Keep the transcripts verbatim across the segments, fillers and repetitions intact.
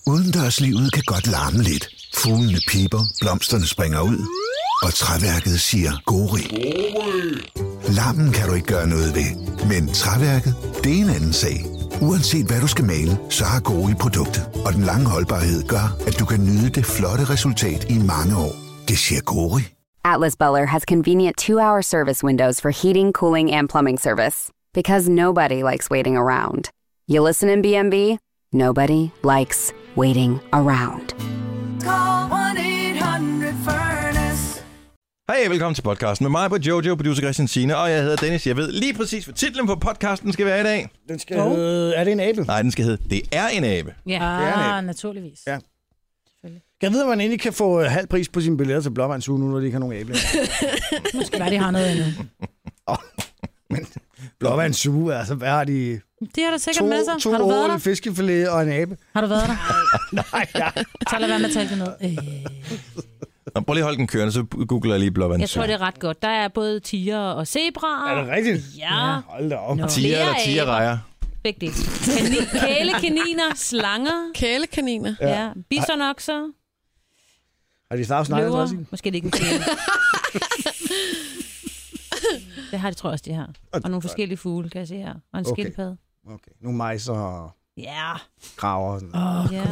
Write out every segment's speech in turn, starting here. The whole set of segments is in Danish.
Udendørslivet kan godt larme lidt. Fuglene piper, blomsterne springer ud, og træværket siger gori. Larmen kan du ikke gøre noget ved, men træværket, det er en anden sag. Uanset hvad du skal male, så har Gori produktet, og den lange holdbarhed gør, at du kan nyde det flotte resultat i mange år. Det siger Gori. Atlas Buller has convenient two-hour service windows for heating, cooling, and plumbing service. Because nobody likes waiting around. You listen in B and B, nobody likes waiting around. Call one eight hundred furnace. Hej, velkommen til podcasten med mig, på Jojo, producer Christian Signe, og jeg hedder Dennis. Jeg ved lige præcis, hvad titlen på podcasten skal være i dag. Den skal oh. hedde... Er det en abe? Nej, den skal hedde Det er en abe. Ja, det er en abe. naturligvis. Ja. Kan jeg vide, at man egentlig kan få halv pris på sine billetter til Blåvandshue nu, når de ikke har nogen æble? Måske bare, de har noget andet. Oh, men Blåvandshue, altså, hvad har de... De har da sikkert to, med sig. To har du været år, der? en fiskefilet og en abe. Har du været der? Nej, ja. Så lad være med at tage det ned. Øh. Nå, prøv lige at holde den kørende, så googler jeg lige Blåvandshue. Jeg tror, det er ret godt. Der er både tiger og zebraer. Er det rigtigt? Ja. Hold da op. Nå. Tiger eller tigerrejer? Begge dele. Kani- Kælekaniner, slanger. Kælekaniner? Ja. ja. Bisonokser. Har de snart snakket også? Måske det ikke en kæle. Det har de, tror jeg også, de har. Og nogle forskellige fugle, kan jeg se her. Og en Okay. skildpadde. Okay. Nogle majser og Ja. kraver. Sådan. Åh, Ja.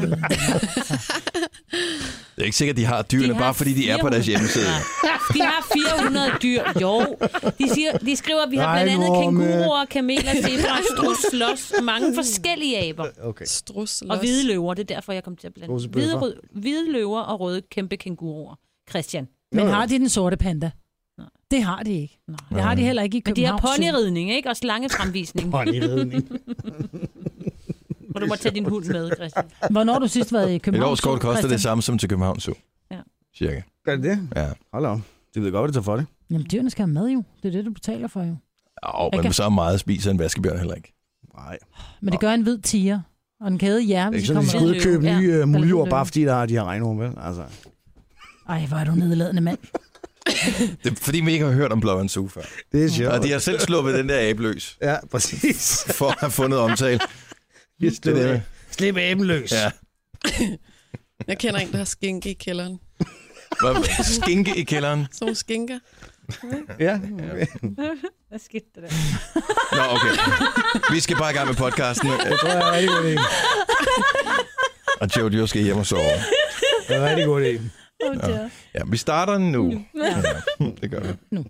Det er ikke sikkert, de har dyrene, De har bare fordi de er på deres hjemmeside. De har fire hundrede dyr. Jo. De, siger, de skriver, at vi har blandt andet Regnorme. kænguruer, kameler, zebraer, strus, los og mange forskellige aber. Okay. Strus, Og hvide løver. Det er derfor, jeg kom til at blande. Rosebøffer. Hvide, rød, hvide løver og røde kæmpe kænguruer. Christian. Men har de den sorte panda? Nej. Det har de ikke. Nej. Det har de heller ikke i Men de har København. ponyridning, ikke? Og slangefremvisning. Ponyridning. Og du må tage din hund med, Christian. Hvornår har du sidst været i Et København? årskort koster det samme som til København Zoo. Ja. Cirka. Gør det det? Ja. Hold op. De ved godt, hvad det tager for det. Jamen, dyrene skal have mad jo. Det er det, du betaler for jo. Åh, men Okay. så meget spiser en vaskebjørn heller ikke. Nej. Men det gør en hvid tiger. Og en kæde jer, Det er hvis ikke de sådan, at de kommer skal ud og købe Ja. nye uh, muljord, Eller- bare fordi der har de her regnorme, vel? Altså. Ej, hvor er du nedladende mand. Det er fordi, vi ikke har hørt om Blåvandshue før. Det er sjovt. Og de har selv sluppet den der abe løs, Ja, præcis. for at have fundet omtale. Slip, Det er det. Slip aben løs. Ja. Jeg kender en, der har skinke i kælderen. Hvad? Skinke i kælderen. Sådan nogle skinker. Ja. Hvad skete der der? Nå, okay. Vi skal bare i gang med podcasten. Det tror jeg er en rigtig god idé. Og Jojo skal hjem og sove. Det er en rigtig god idé. Ja. Ja, vi starter nu. Ja. Det gør vi. Nu.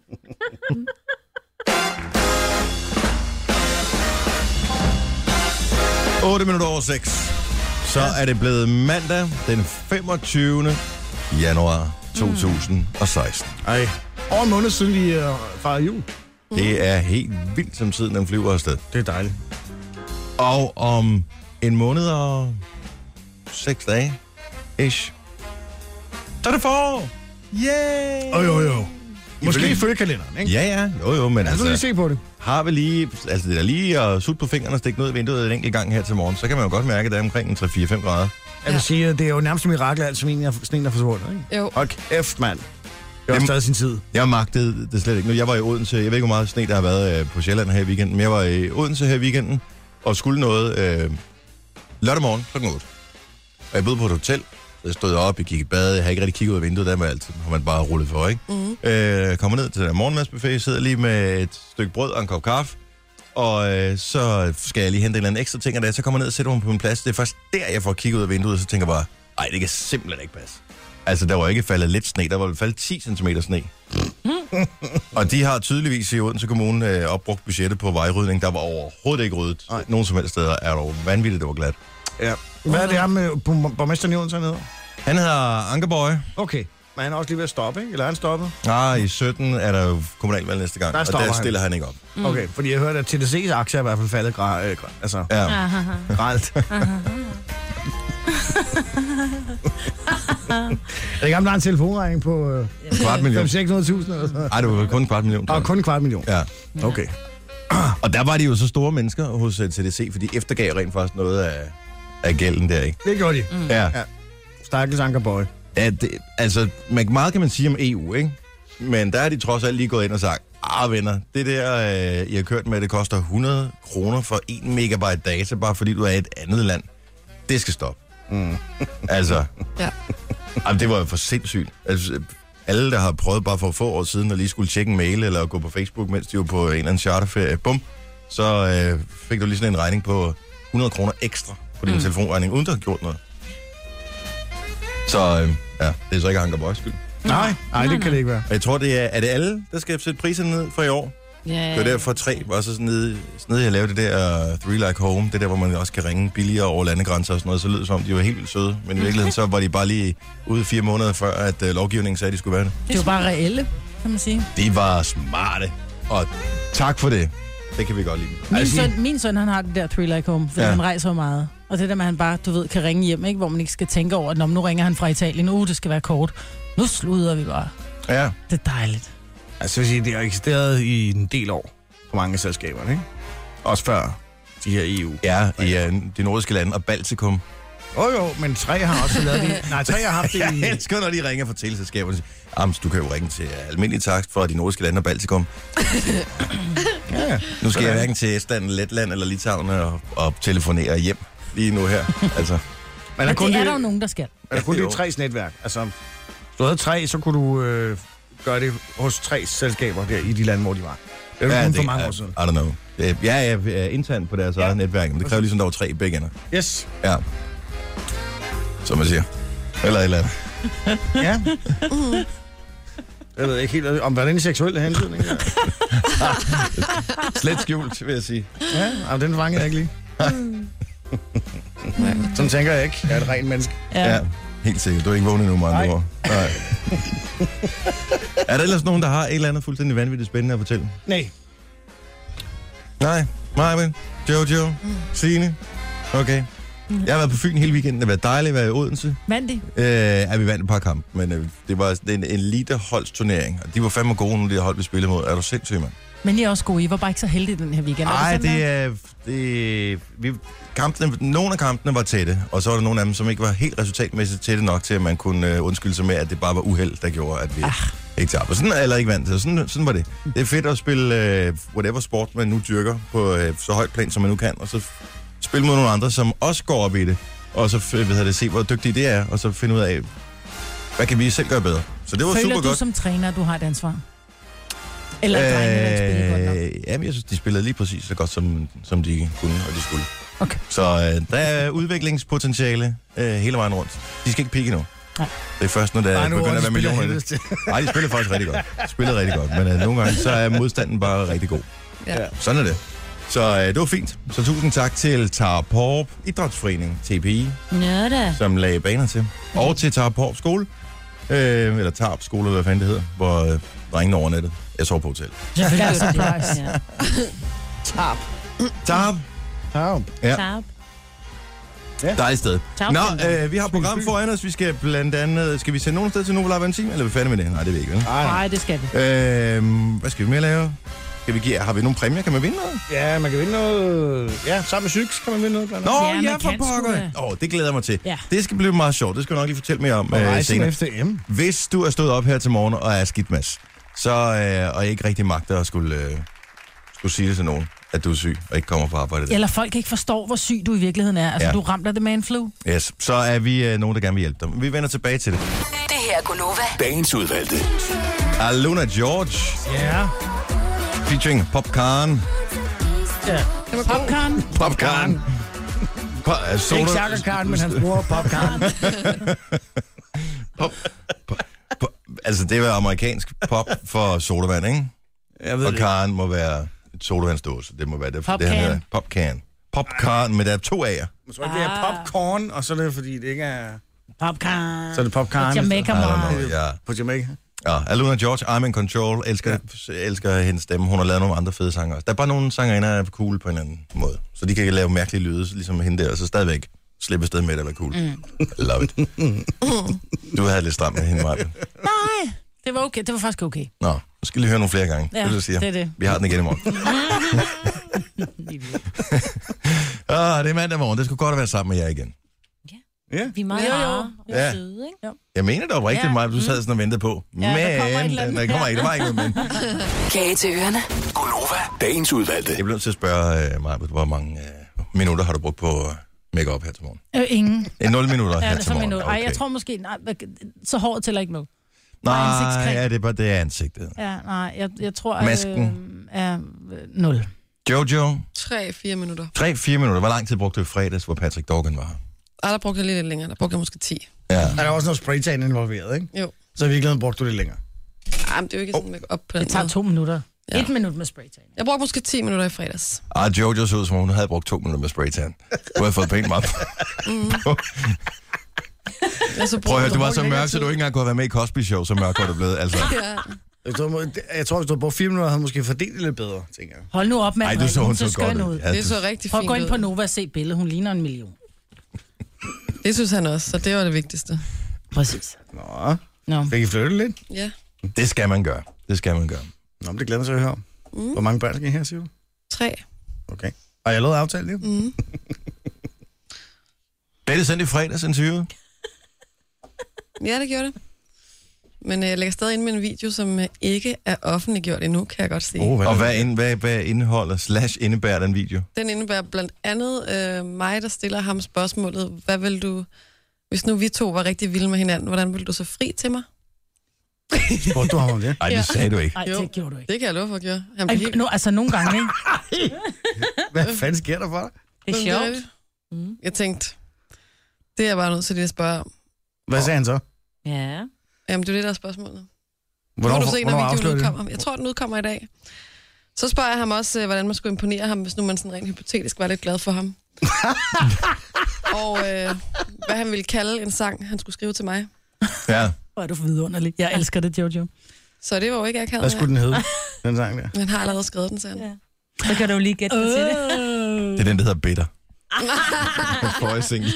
otte minutter over seks. Så er det blevet mandag den femogtyvende januar to tusind og seksten. Ej. Over en måned siden vi uh, fejrede jul. Det er helt vildt, som tiden den flyver afsted. Det er dejligt. Og om en måned og seks dage, ish, så er det forår. Yay! Oh, jo, jo. Måske Ifølge- ifølge kalenderen, ikke? Ja, ja. Jo, jo, men Lad os lige altså, se på det. har vi lige, altså det er lige at sutte på fingrene og stikke noget i vinduet en enkelt gang her til morgen, så kan man jo godt mærke, at det er omkring en tre fire fem grader. Jeg vil sige, at det er jo nærmest et mirakel, at sneen er, sneen er forsvundet, ikke? Jo. Hold kæft, mand. Det har Dem- stadig sin tid. Jeg magtede det slet ikke. Nu, jeg var i Odense, jeg ved ikke, hvor meget sne der har været øh, på Sjælland her i weekenden, men jeg var i Odense her i weekenden, og skulle noget øh, lørdag morgen klokken otte. Og jeg boede på et hotel, så jeg stod op, jeg gik i bad, jeg har ikke rigtig kigget ud af vinduet, der med altid, har man bare rullet for, ikke? Mm. Øh, kommer ned til den her morgenmadsbuffet, sidder lige med et stykke brød og en kop kaffe, og øh, så skal jeg lige hente en eller anden ekstra ting, og da jeg så kommer ned og sætter mig på min plads, det er først der, jeg får kigget ud af vinduet, og så tænker jeg bare, ej, det kan simpelthen ikke passe. Altså, der var ikke faldet lidt sne, der var faldet ti centimeter sne. Og de har tydeligvis i Odense Kommune øh, opbrugt budgettet på vejrydning, der var overhovedet ikke ryddet. Nej. Nogen som helst steder er der vanvittigt, det var glat. Ja. Hvad er det her med borg- borgmesteren i Odense hernede? Han hedder Ankerborg. Okay. Men han er også lige ved at stoppe, ikke? Eller er han stoppet? Ah, i sytten er der jo kommunalvalg næste gang, Der og stopper der han. stiller han ikke op. Mm. Okay, fordi jeg hørte, at T D C's aktie er i hvert fald faldet gra- øh, gra- altså, Ja. gralt. Er det ikke, om der er en telefonregning på øh, Kvart million. fem seks hundrede tusind eller sådan noget? Ej, det var kun en kvart million. tror Og jeg. kun en kvart million. Ja. Okay. Og der var de jo så store mennesker hos uh, T D C, for de eftergav rent faktisk noget af, af gælden der, ikke? Det gjorde de. Mm. Ja. Ja. Stakkels Ankerborg. Ja, det, altså, man, meget kan man sige om E U, ikke? Men der er de trods alt lige gået ind og sagt, ah venner, det der, øh, I har kørt med, det koster hundrede kroner for en megabyte data, bare fordi du er i et andet land. Det skal stoppe. Mm. Altså, Ja. jamen, det var jo for sindssygt. Altså, alle, der har prøvet bare for få år siden, at lige skulle tjekke en mail eller gå på Facebook, mens de var på en eller anden charterferie, bum, så øh, fik du lige sådan en regning på hundrede kroner ekstra på din mm. telefonregning, uden du har gjort noget. Så øh, ja, det er så ikke Anker Bøjs skyld. Nej, nej, det kan det ikke være. Jeg tror, det er, er det alle, der skal sætte priserne ned for i år? Ja. Det var derfor tre var så sådan nede, sådan nede, jeg lavede det der Three Like Home, det der, hvor man også kan ringe billigere over landegrænser og sådan noget, så lød det som om, de var helt vildt søde. Men i virkeligheden, så var de bare lige ude fire måneder før, at uh, lovgivningen sagde, at de skulle være det. Det var bare reelle, kan man sige. De var smarte, og tak for det. Det kan vi godt lide. Min, Altså, søn, min søn, han har det der Three Like Home, fordi Ja. ja. han rejser jo meget. Og det der med, at han bare, du ved, kan ringe hjem, ikke? Hvor man ikke skal tænke over, at når nu ringer han fra Italien, uh, det skal være kort. Nu sluder vi bare. ja. Det er dejligt. Altså, jeg vil sige, det har eksisteret i en del år for mange selskaber, ikke? Også før de her E U. Ja, i uh, de nordiske lande og Baltikum. Jo, jo, men tre har også lavet det. Nej, tre har haft det i... Jeg elsker, når de ringer fra teleselskaberne. Ams, du kan jo ringe til almindelig takst fra de nordiske lande og Baltikum. Ja, Nu skal jeg hverken til Estland, Letland eller Litauen og, og telefonere hjem lige nu her. Altså, men Men kun det er det, der jo nogen, der skal. er der kun Jo. det tres netværk. Altså, hvis du havde tre, så kunne du øh, gøre det hos tre selskaber der i de lande, hvor de var. Det er jo kun for mange år siden. I don't know. Det, jeg er, jeg er internt på deres Ja. eget netværk, men det kræver ligesom, der var tre i begge ender. Yes. Ja. Som man siger. Eller et eller andet. Ja. Jeg ved ikke helt, om der er den seksuelle hensynning. Slet skjult, vil jeg sige. Ja, jamen, den fanger jeg ikke lige. Sådan tænker jeg ikke. Jeg er et rent menneske. Ja. ja. Helt sikkert. Du er ikke vågnet nu, med andre Nej. ord. Nej. Er der ellers nogen, der har et eller andet fuldstændig vanvittigt spændende at fortælle? Nej. Nej. Marvin, Jojo, mm. Signe. Okay. Jeg har været på Fyn hele weekenden. Det har været dejligt at være i Odense. Vandt de? Øh, ja, vi vandt et par kampe, men øh, det var en, en elite-holdsturnering. Og de var fandme gode, nu de hold, vi spillede mod. Er du sindssyg, mand? Men I er også gode. I var bare ikke så heldige den her weekend. Nej, sådan det der? er... Det, vi, kampene, nogle af kampene var tætte, og så var der nogle af dem, som ikke var helt resultatmæssigt tætte nok til, at man kunne øh, undskylde sig med, at det bare var uheld, der gjorde, at vi Ach. ikke tabte. Sådan, eller ikke vandt. Så sådan, sådan var det. Det er fedt at spille øh, whatever sport, man nu dyrker på øh, så højt plan, som man nu kan, og så spille mod nogle andre, som også går op i det, og så øh, ved jeg det, se, hvor dygtige det er, og så finde ud af, hvad kan vi selv gøre bedre. Så det var Føler super du godt. som træner, at du har et ansvar? Eller øh, drengene, der spiller godt nok? Jamen, jeg synes, de spillede lige præcis så godt, som, som de kunne, og de skulle. Okay. Så øh, der er udviklingspotentiale øh, hele vejen rundt. De skal ikke pikke nu. Nej. Det er først, når der Nej, nu begynder at være spiller millioner i helvedes det. til. Nej, de spiller faktisk rigtig godt. De spiller rigtig godt, men øh, nogle gange så er modstanden bare rigtig god. Ja. Sådan er det. Så øh, det var fint. Så tusind tak til Tarporp Idrætsforening, T P I, Nå da. som lagde baner til. Og til Tarporp Skole, øh, eller Tarp Skole, eller hvad fanden det hedder, hvor øh, drengene overnettet. Jeg sover på hotel. Selvfølgelig er surprise. Ja. Tarp. Tarp. Tarp. Ja. Tarp. Dejligt sted. Tarp. Nå, øh, vi har et program foran os. Vi skal blandt andet... Skal vi sende nogen sted til Nova Live en time, eller er vi færdige med det? Nej, det ved jeg ikke, vel? Nej, nej. Nej, det skal vi. Øh, hvad skal vi mere lave? Skal vi give, har vi nogle præmier? Kan man vinde noget? Ja, man kan vinde noget... Ja, sammen med Syks kan man vinde noget. Blandt Nå, andet. Ja, ja, man for kan sgu pokker. da. Åh, oh, det glæder jeg mig til. Ja. Det skal blive meget sjovt. Det skal jeg nok lige fortælle mere om Og øh, rejsen senere. efter M. Hvis du er stået op her til morgen og er skidt, Mads, så, øh, og ikke rigtig magter at skulle, øh, skulle sige det til nogen, at du er syg og ikke kommer på arbejde. Der. Eller folk ikke forstår, hvor syg du i virkeligheden er. Altså, Ja. ja. du ramte af det med en flu. Yes, så er vi øh, nogen, der gerne vil hjælpe dig. Vi vender tilbage til det. Det her er Gunova. Dagens udvalgte. Aluna George, Ja. featuring Popcorn. Ja. Popcorn. Popcorn. Po- øh, soda- Ikke Chaka Khan, men hans bror Popcorn. Pop, pop, pop, altså, det er amerikansk pop for sodavand, ikke? Jeg ved Og det. Karen må være et sodavandsdåse. Det må være det. Popcan. Det her Popcan. Popcorn, men der er to A'er. Jeg tror ikke, det er popcorn, og så er det, fordi det ikke er... Popcorn. Så er det popcorn. Jamaica I don't Mom. know, ja. På Jamaica. Ja, Aluna George, I'm in Control. Elsker, ja. elsker hendes stemme. Hun har lavet nogle andre fede sanger også. Der er bare nogle sangerinder, der er cool på en anden måde. Så de kan lave mærkelige lyde, ligesom hende der, og så stadigvæk slippe afsted med det, eller cool. Mm. Love it. Du havde lidt stramt med hende, Martin. Nej, det var okay. Det var faktisk okay. Nå, nu skal lige høre nogle flere gange. Ja, det, du siger. det er det. Vi har den igen i morgen. Ah, det er mandag morgen. Det skulle godt at være sammen med jer igen. Ja. Vi er meget Jo, jo. rare. Vi Ja. er søde, ikke? Jeg mener det var rigtigt, Ja. Maja, du sad sådan og ventede på. Ja, der men, kommer et eller andet. der kommer ikke, der var ikke noget men. Kage til ørerne. Gunova, dagens udvalgte. Jeg bliver nødt til at spørge, uh, Maja, hvor mange uh, minutter har du brugt på uh, make-up her til morgen? Øh, ingen. Det er nul minutter Ja, her det er til så morgen. minutter. Ej, Okay. jeg tror måske, nej, så håret tæller ikke med. Nej, ansigtscreme. ja, det er bare det er ansigtet. Ja, nej, jeg, jeg tror, at... Masken. Øh, er øh, nul. Jojo, tre fire minutter. tre fire minutter. Hvor lang tid brugte du i fredags, hvor Patrick Dorgan var her? Ej, der brugte jeg lidt længere. Der brugte jeg måske ti. Ja. Der er også noget spraytan involveret, ikke? Jo. Så i virkeligheden brugte du det længere. Ej, men det er jo ikke sådan make op på den Det tager måde. to minutter. Ja. Et minut med spraytan. Jeg brugte måske ti minutter i fredags. Ah, Jojo så ud, som om hun havde brugt to minutter med spraytan. Du har fået pænt meget. Jeg så Prøv at høre, du var så længere mørk, så tid. du ikke engang kunne have været med i Cosby Show, så mørk var det blevet. Altså. Ja. Jeg tror, jeg tror, hvis du havde brugt fire minutter, havde måske fordelt det lidt bedre, tænker jeg. Hold nu op med Ej, at du drikke. så hun ser så godt skøn ud. Ja, Det du- så rigtig Prøv at fint gå ind på ud. Nova og se billedet. Hun ligner en million. Det synes han også, så det var det vigtigste. Præcis. Nå, Nå. fik I flyttet lidt? Ja. Det skal man gøre. Det skal man gøre. Nå, men det glæder mig til at høre om. Mm. Hvor mange børn skal I her, siger du? Tre. Okay. Har jeg lavet aftale det? Mm. Blev det sendt i fredags interviewet? Ja, det gjorde det. Men øh, jeg lægger stadig ind med en video, som øh, ikke er offentliggjort endnu, kan jeg godt sige. Oh, hvad Og er det? hvad, ind, hvad, hvad indeholder slash indebærer den video? Den indebærer blandt andet øh, mig, der stiller ham spørgsmålet, hvad vil du, hvis nu vi to var rigtig vilde med hinanden, hvordan vil du så fri til mig? Spurgte du ham om det? Ej, det Ja. sagde du ikke. Nej, Jo. det gjorde du ikke. Det kan jeg love for at gøre. Han Ej, blev helt... nu, altså nogle gange, ikke? Hvad fanden sker der for dig? Det er Jamen, sjovt. rigtigt. Jeg tænkte, det er jeg bare nødt til lige at spørge om. Hvad sagde han så? Ja. Jamen, det er det, der er spørgsmålet. Hvornår, nu må du se, når hvornår videoen afslører det? udkommer. Jeg tror, den udkommer i dag. Så spørger jeg ham også, øh, hvordan man skulle imponere ham, hvis nu man sådan rent hypotetisk var lidt glad for ham. Og øh, hvad han ville kalde en sang, han skulle skrive til mig. Ja. Hvor er du vidunderlig. Jeg elsker det, Jojo. Så det var jo ikke akavet. Hvad skulle den hedde, den sang der? Han har allerede skrevet den, sagde han. Ja. Så kan du jo lige gætte dig til det. Det er den, der hedder Bitter. Forrige single.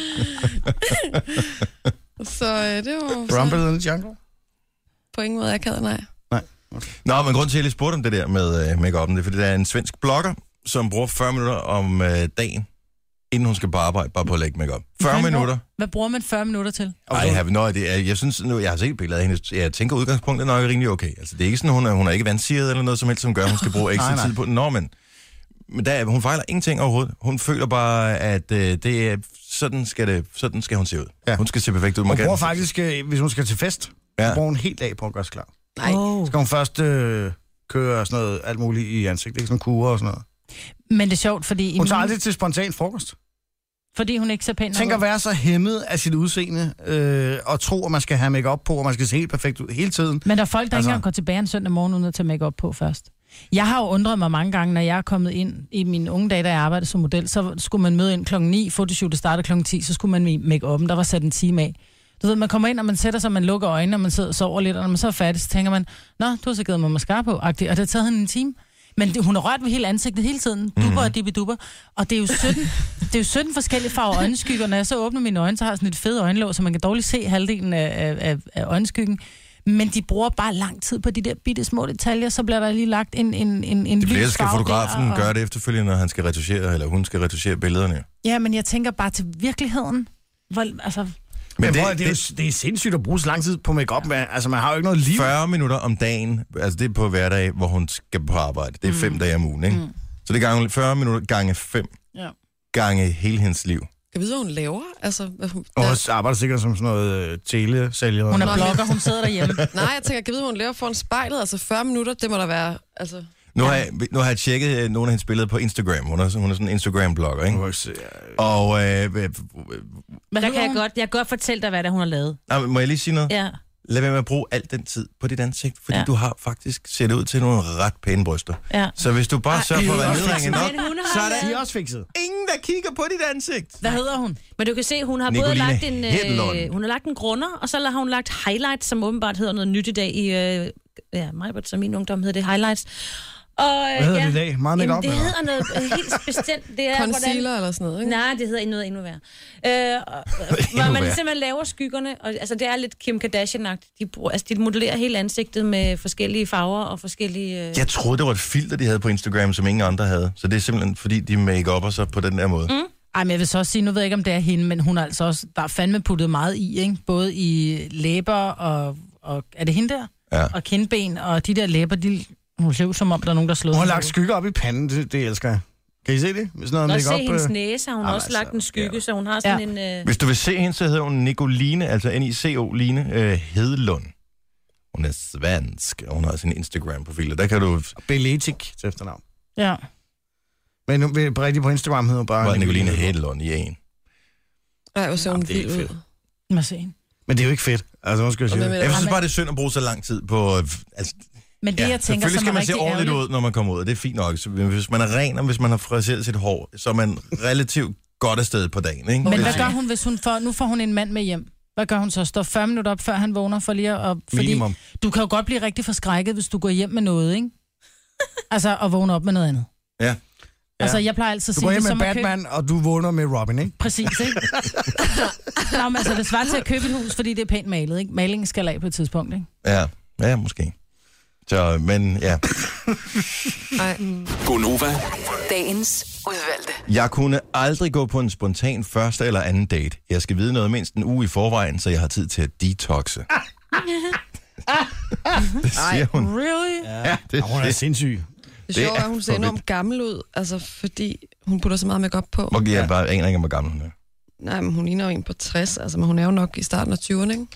Så øh, det var Rumble så in the Jungle? på ingen måde akavet, nej. Nå, men grunden til, at jeg lige spurgte om det der med uh, make-up'en, det er, fordi der er en svensk blogger, som bruger fyrre minutter om uh, dagen, inden hun skal på arbejde, bare på at lægge make-up. fyrre Hvad minutter. bruger- Hvad bruger man fyrre minutter til? Ej, jeg, have, no, det er, jeg synes nu, jeg har set billeder af hende. Jeg tænker, udgangspunktet er nok rimelig okay. Altså, det er ikke sådan, hun er, hun er ikke vandsiret eller noget som helst, som gør, at hun skal bruge ekstra Nej, nej. tid på den. Nå, men, men der, er- hun fejler ingenting overhovedet. Hun føler bare, at øh, det er, sådan, skal det, sådan skal hun se ud. Ja. Hun skal se perfekt ud. Hun Man bruger kan- faktisk, øh, hvis hun skal til fest, Ja. så bruger hun en hel dag på at gøre sig klar. Nej. Oh. Så skal hun først øh, køre sådan noget alt muligt i ansigtet, ikke sådan kurer og sådan noget. Men det er sjovt, fordi, i Hun tager min- aldrig til spontan frokost. fordi hun ikke ser pæn nok Tænk ud. at være så hæmmet af sit udseende, øh, og tro, at man skal have make-up på, og man skal se helt perfekt ud hele tiden. Men der er folk, der Altså- ikke engang går tilbage en søndag morgen, uden at tage make-up på først. Jeg har jo undret mig mange gange, når jeg er kommet ind i mine unge dage, da jeg arbejdede som model, så skulle man møde ind klokken ni, fotoshootet startede klokken ti, så skulle man i make-up'en, der var sat en time af. Du ved, man kommer ind, og man sætter sig, man lukker øjnene, og man sidder og sover lidt, og når man så er færdig, så tænker man, nå, du har så givet mig mascara på, agtigt, og det har taget hende en time. Men det, hun har rørt ved hele ansigtet hele tiden, duber og dibiduber, og det er jo sytten, det er jo sytten forskellige farver øjenskygger. Når jeg så åbner mine øjne, så har jeg sådan et fedt øjenlåg, så man kan dårligt se halvdelen af, af, af øjenskyggen. Men de bruger bare lang tid på de der bitte små detaljer, så bliver der lige lagt en, en, en, en Det bliver, lys skal farve fotografen der, og... gøre det efterfølgende, når han skal retuschere, eller hun skal retuschere billederne. Ja, men jeg tænker bare til virkeligheden. Hvor, altså, Men, Men det, det, det, er det, jo, det er sindssygt at bruge så lang tid på make-up. Ja. Altså, man har jo ikke noget liv. fyrre minutter om dagen, altså det er på hverdag, hvor hun skal på arbejde. Det er fem mm. dage om ugen, ikke? Mm. Så det er gange, fyrre minutter gange fem. Ja. Gange hele hendes liv. Kan vi vide, hvad hun laver? Altså, hvad hun... Og Ja. hun arbejder sikkert som sådan noget øh, telesælger. hun er Nå, blogger, hun sidder derhjemme. Nej, jeg tænker, kan vi vide, hvad hun laver foran spejlet? Altså fyrre minutter, det må der være... Altså... Nu har, jeg, nu har jeg tjekket øh, nogle af hendes billeder på Instagram. Hun er, hun er sådan en Instagram-blogger, ikke? Og øh, øh, Hvad Der kan jeg hun? godt, jeg kan godt fortælle dig, hvad det er, hun har lavet. øh, må jeg lige sige noget? Ja. Lad være med at bruge al den tid på dit ansigt, fordi ja. Ja. du har faktisk set ud til nogle ret pæne bryster. Ja. Så hvis du bare sørger for at være nedringet nok, Men hun har så er lavet- De er der også fikset. ingen, der kigger på dit ansigt. Hvad hedder hun? Men du kan se, hun har Nicoline både lagt en, Hedlund. øh, hun har lagt en grunder, og så har hun lagt highlights, som åbenbart hedder noget nyt i dag i, øh, ja, mig, som min ungdom hedder det highlights. Og, øh, Hvad hedder ja, det i dag? Meget Jamen, make-up, det eller? hedder noget øh, helt bestemt. Det er, Concealer hvordan, eller sådan noget, ikke? nej, det hedder noget endnu værre. Øh, og, hvor man værre. simpelthen laver skyggerne, og altså, det er lidt Kim Kardashian-agtigt. De, bruger, altså, de modellerer hele ansigtet med forskellige farver og forskellige... Øh... Jeg troede, det var et filter, de havde på Instagram, som ingen andre havde. Så det er simpelthen, fordi de make-upper sig på den der måde. Mm. Ej, men jeg vil så også sige, nu ved jeg ikke, om det er hende, men hun er altså også, der er fandme puttet meget i, ikke? Både i læber og, og er det hende der? Ja. Og kindben, og de der læber, de, hun ser ud som om, der er nogen, der slår. Hun har lagt skygger op i panden, det, det elsker jeg. Kan I se det? Hvis noget Nå, make se op, hendes øh... næse, har hun Jamen, også altså, lagt en skygge, ja. så hun har sådan Ja. en... Øh... Hvis du vil se hende, så hedder hun Nicoline, altså N I C O Line øh, Hedlund. Hun er svensk, og hun har sin Instagram-profil, og der kan du... Beletik til efternavn. Ja. Men nu, rigtig på Instagram hedder hun bare... Bare Nicoline Hedlund i en. Ej, hvor ser hun det er vild ud. fedt. Lad os se hende. Men det er jo ikke fedt. Altså, nu skal jeg Og sige med- det. Jeg synes bare, det er synd at bruge så lang tid på... øh, Altså, Men det, ja, jeg tænker, selvfølgelig som skal er man se rigtig ordentligt ærgerligt... ud, når man kommer ud, og det er fint nok. Så hvis man er ren, og hvis man har friseret sit hår, så er man relativt godt afsted på dagen, ikke? Men Vil hvad jeg sige. gør hun, hvis hun får... Nu får hun en mand med hjem. Hvad gør hun så? Står fyrre minutter op, før han vågner for lige at... Fordi Minimum. du kan jo godt blive rigtig forskrækket, hvis du går hjem med noget, ikke? Altså, at vågne op med noget andet. Ja. Altså, jeg plejer altid at Du sige... går hjem det er med som at købe- Batman, og du vågner med Robin, ikke? Præcis, ikke? Nå, men altså, det svarer til at købe et hus, fordi det er pænt malet, ikke? Malingen skal af på et tidspunkt, ikke? Ja, ja, måske. Så, men ja. Ej. Gonova. Dagens udvalgte. Jeg kunne aldrig gå på en spontan første eller anden date. Jeg skal vide noget mindst en uge i forvejen, så jeg har tid til at detoxe. Det siger hun. Really? Ja, det Ja, hun er siger sindssyg. Det Det sjove er, er at hun ser for enormt gammel ud, altså fordi hun putter så meget makeup på. hun. Jeg bare aner ikke, hvor gammel hun er. Nej, men hun ligner jo en på tres, altså, men hun er jo nok i starten af tyverne, ikke?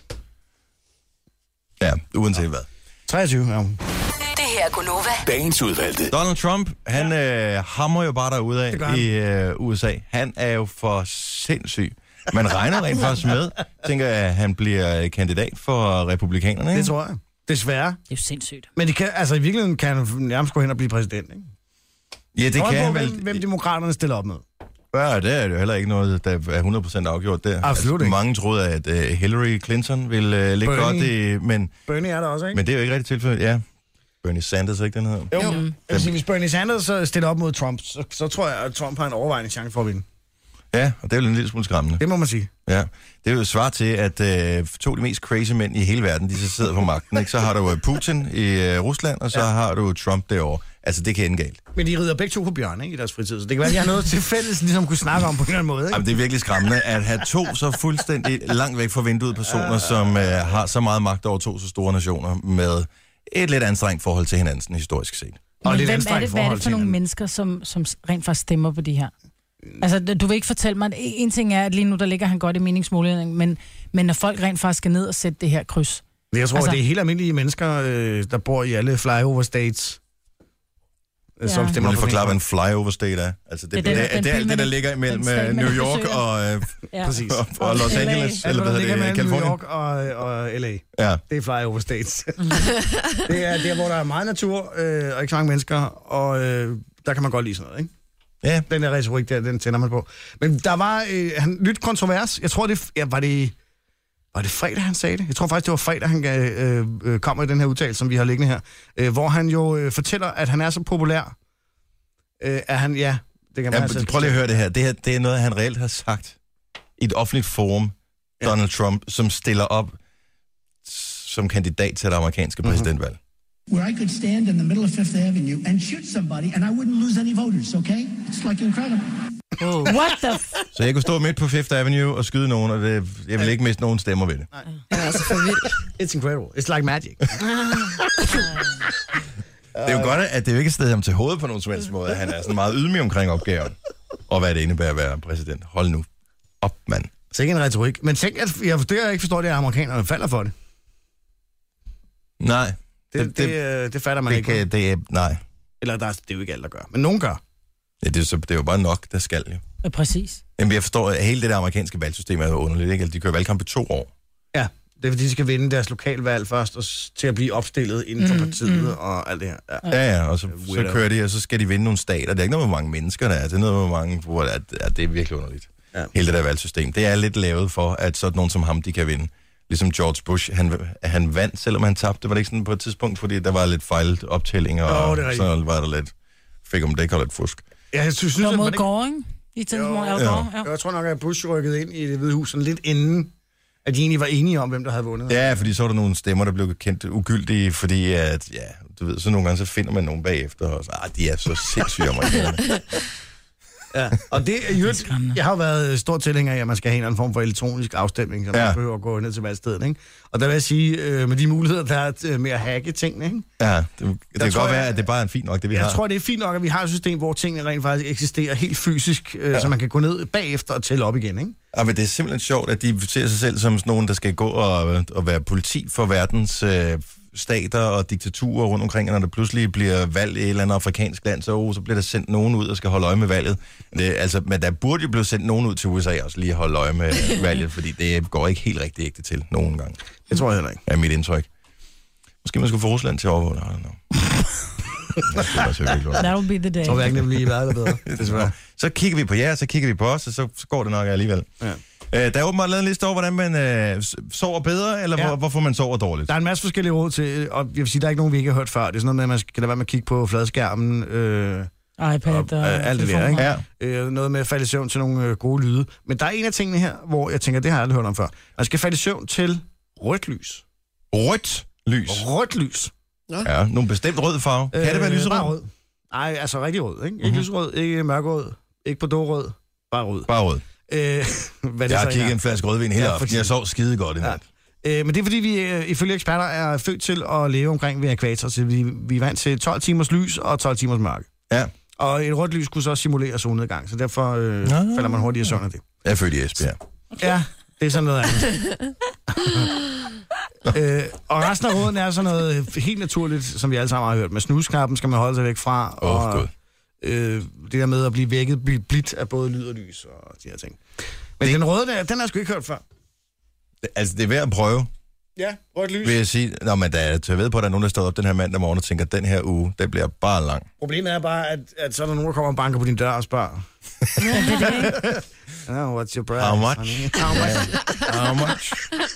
Ja, uanset hvad. treogtyve, ja. Det her er Gonova. Dagens udvalgte. Donald Trump, han øh, hammer jo bare derude Det gør af han. i øh, U S A. Han er jo for sindssyg. Man regner rent faktisk med, tænker jeg, at han bliver kandidat for republikanerne, ikke? Det tror jeg. Desværre. Det er jo sindssygt. Men de kan, altså, i virkeligheden kan han nærmest gå hen og blive præsident, ikke? Ja, det Prøv kan på, han hvem, vel. hvem demokraterne stiller op med. Ja, det er jo heller ikke noget, der er hundrede procent afgjort der. Absolut ikke. Mange troede, at uh, Hillary Clinton ville uh, ligge Bernie. godt i, men, Bernie er der også, ikke? men det er jo ikke rigtig tilfældet. Ja, Bernie Sanders, ikke den hedder? jo. jo. Jeg vil sige, hvis Bernie Sanders så stiller op mod Trump, så, så tror jeg, at Trump har en overvejende chance for at vinde. Ja, og det er jo en lille smule skræmmende. Det må man sige. Ja, det er jo svar til, at uh, to af de mest crazy mænd i hele verden, de så sidder på magten. Ikke? Så har du uh, Putin i uh, Rusland, og så ja. har du Trump derovre. Altså, det kan ende galt. Men de rider begge to på bjørn, ikke, i deres fritid. Så det kan være, at de har noget til fælles, ligesom kunne snakke om på en eller anden måde, ikke? Jamen, det er virkelig skræmmende at have to så fuldstændig langt væk fra vinduet personer, som uh, har så meget magt over to så store nationer med et lidt anstrengt forhold til hinanden, sådan historisk set. Og Men lidt hvem er anstrengt det, hvad er forhold det for til nogle hinanden. mennesker, som, som rent faktisk stemmer på de her? Altså, du vil ikke fortælle mig, at en ting er, at lige nu, der ligger han godt i meningsmålingen, men, men når folk rent faktisk skal ned og sætte det her kryds. Jeg tror, Altså- det er helt almindelige mennesker, øh, der bor i alle flyover states, øh, som Ja. stemmer Må på lige forklare, hvad den. en flyover state er? Altså, det, Det det, er den- det, den det er by, alt det, man der ikke- ligger imellem den stat, øh, man New ikke York besøger. og, øh, Ja. Præcis. og, og Los L A. Angeles, eller Alt, hvad der hedder ligger det, mellem New Californien. York og, og L A. Ja. Det er flyover states. Det er der, hvor der er meget natur, øh, og ikke så mange mennesker, og øh, der kan man godt lide sådan noget, ikke? Ja, Den der retorik der, den tænder man på. Men der var øh, han, nyt kontrovers. Jeg tror, det ja, var det... Var det fredag, han sagde det? Jeg tror faktisk, det var fredag, han øh, øh, kom med den her udtalelse, som vi har liggende her. Øh, hvor han jo øh, fortæller, at han er så populær. Øh, at han, ja... Det kan man ja altså prøv lige at høre det her. Det her, det er noget, han reelt har sagt i et offentligt forum, Ja. Donald Trump, som stiller op som kandidat til det amerikanske præsidentvalg. Where I could stand in the middle of Fifth Avenue and shoot somebody, and I wouldn't lose any voters, okay? It's like incredible. What the f- Så jeg kunne stå midt på Fifth Avenue og skyde nogen, og det, jeg vil ikke miste nogen stemmer ved det. Han er altså for vild. It's incredible. It's like magic. Det er jo godt, at det jo ikke er stedet ham til hovedet på nogen som helst måde. Han er sådan meget ydmyg omkring opgaven, og hvad det indebærer at være præsident. Hold nu op, mand. Så ikke en retorik. Men tænk, at jeg, det jeg ikke forstår, det er, at amerikanerne falder for det. Nej. Det, det, det, det, det fatter man det ikke. kan, det er, nej. Eller der, er- det er jo ikke alt, der gør. Men nogen gør. Ja, det, er, så, det er jo bare nok, der skal jo. Ja, præcis. Jamen, jeg forstår, at hele det der amerikanske valgsystem er jo underligt, ikke? Altså, de kører valgkamp i to år. Ja, det er fordi, de skal vinde deres lokalvalg først, og s- til at blive opstillet inden for Mm, partiet mm. og alt det her. Ja. Ja, ja, og så, så Weirdo. kører de, og så skal de vinde nogle stater. Det er ikke noget, hvor mange mennesker der er. Det er noget, hvor mange, hvor det er, ja, det er virkelig underligt. Ja. Hele det der valgsystem. Det er lidt lavet for, at sådan nogen som ham, de kan vinde. Ligesom George Bush, han, han vandt, selvom han tabte. Var det ikke sådan på et tidspunkt, fordi der var lidt fejlet optællinger, Jo, og det er så rigtigt. var der lidt fik om dæk og lidt fusk. Ja, jeg synes, Det var at mod man ikke- Gore, ikke? I tiden, Jo, hvor jeg ja. var Gore, ja. Jeg tror nok, at Bush rykkede ind i Det Hvide Hus sådan lidt inden, at de egentlig var enige om, hvem der havde vundet. Ja, fordi så var der nogle stemmer, der blev kendt ugyldige, fordi at, ja, du ved, så nogle gange så finder man nogen bagefter, og så, ah, de er så sindssyge amerikanerne. Ja, og det, det jeg har jo været stor tilhænger af, at man skal have en eller anden form for elektronisk afstemning, så man ja. behøver at gå ned til valgstedet, ikke? Og der vil jeg sige, øh, med de muligheder, der er med at hacke tingene, ikke? Ja, det, det kan godt være, at det bare er fint nok, det vi jeg har. Jeg tror, det er fint nok, at vi har et system, hvor tingene rent faktisk eksisterer helt fysisk, øh, ja. så man kan gå ned bagefter og tælle op igen, ikke? Ja, men det er simpelthen sjovt, at de ser sig selv som sådan nogen, der skal gå og, og være politi for verdens øh, stater og diktaturer rundt omkring, og når der pludselig bliver valg i et eller andet afrikansk land, så, oh, så bliver der sendt nogen ud og skal holde øje med valget. Det, altså, men der burde jo blive sendt nogen ud til U S A også lige at holde øje med valget, fordi det går ikke helt rigtig ægte til nogen gang. Det tror jeg heller ikke. Er mit indtryk. Måske man skulle få Rusland til at overvåge. I don't know. That will be the day. Jeg tror hverken, det bliver værre eller bedre. Så kigger vi på jer, så kigger vi på os, og så, så går det nok alligevel. Ja. Øh, der er åbenbart lavet en liste over, hvordan man øh, sover bedre, eller ja. hvor, hvorfor man sover dårligt. Der er en masse forskellige råd til, og jeg vil sige, der er ikke nogen, vi ikke har hørt før. Det er sådan noget med, at man skal lade være med at kigge på fladskærmen, øh, iPad og, og øh, alt det der, ikke? Ja. Øh, noget med at falde i søvn til nogle øh, gode lyde. Men der er en af tingene her, hvor jeg tænker, det har jeg aldrig hørt om før. Man skal falde i søvn til rødt lys. Rødt lys? Rødt lys. Ja, ja nogle bestemt rød farve. Kan øh, det være lyserød? Rød. Nej, altså rigtig rød, ikke? Mm-hmm. Ikke lyserød, ikke mørkerød, ikke på rød, bare rød. Bare rød. Øh, hvad det jeg har så kigget en flaske rødvin hele ja, aften. Jeg sov skide godt i nat. Ja. Øh, men det er fordi, vi øh, ifølge eksperter er født til at leve omkring ved ekvator, så vi, vi er vant til tolv timers lys og tolv timers mørke. Ja. Og et rødt lys kunne så simulere solnedgang, så derfor øh, falder man hurtigt i søvn af det. Jeg er født i Esbjerg. Okay. Ja, det er sådan noget andet. øh, og resten af råden er sådan noget helt naturligt, som vi alle sammen har hørt. Med snusknappen skal man holde sig væk fra. Åh, og, god. Øh, det der med at blive vækket, blive blidt af både lyd og lys og de her ting. Men det... den røde der, den har jeg sgu ikke hørt før. Altså, det er værd at prøve. Ja, rødt lys. Vil jeg sige, nå, men der, jeg ved på, at der er nogen, der står op den her mandag morgen og tænker, at den her uge, det bliver bare lang. Problemet er bare, at, at så er der nogen, der kommer og banker på din dør og spørger. Ja, det er det, ikke? Oh, what's your price? How much? How much? How much?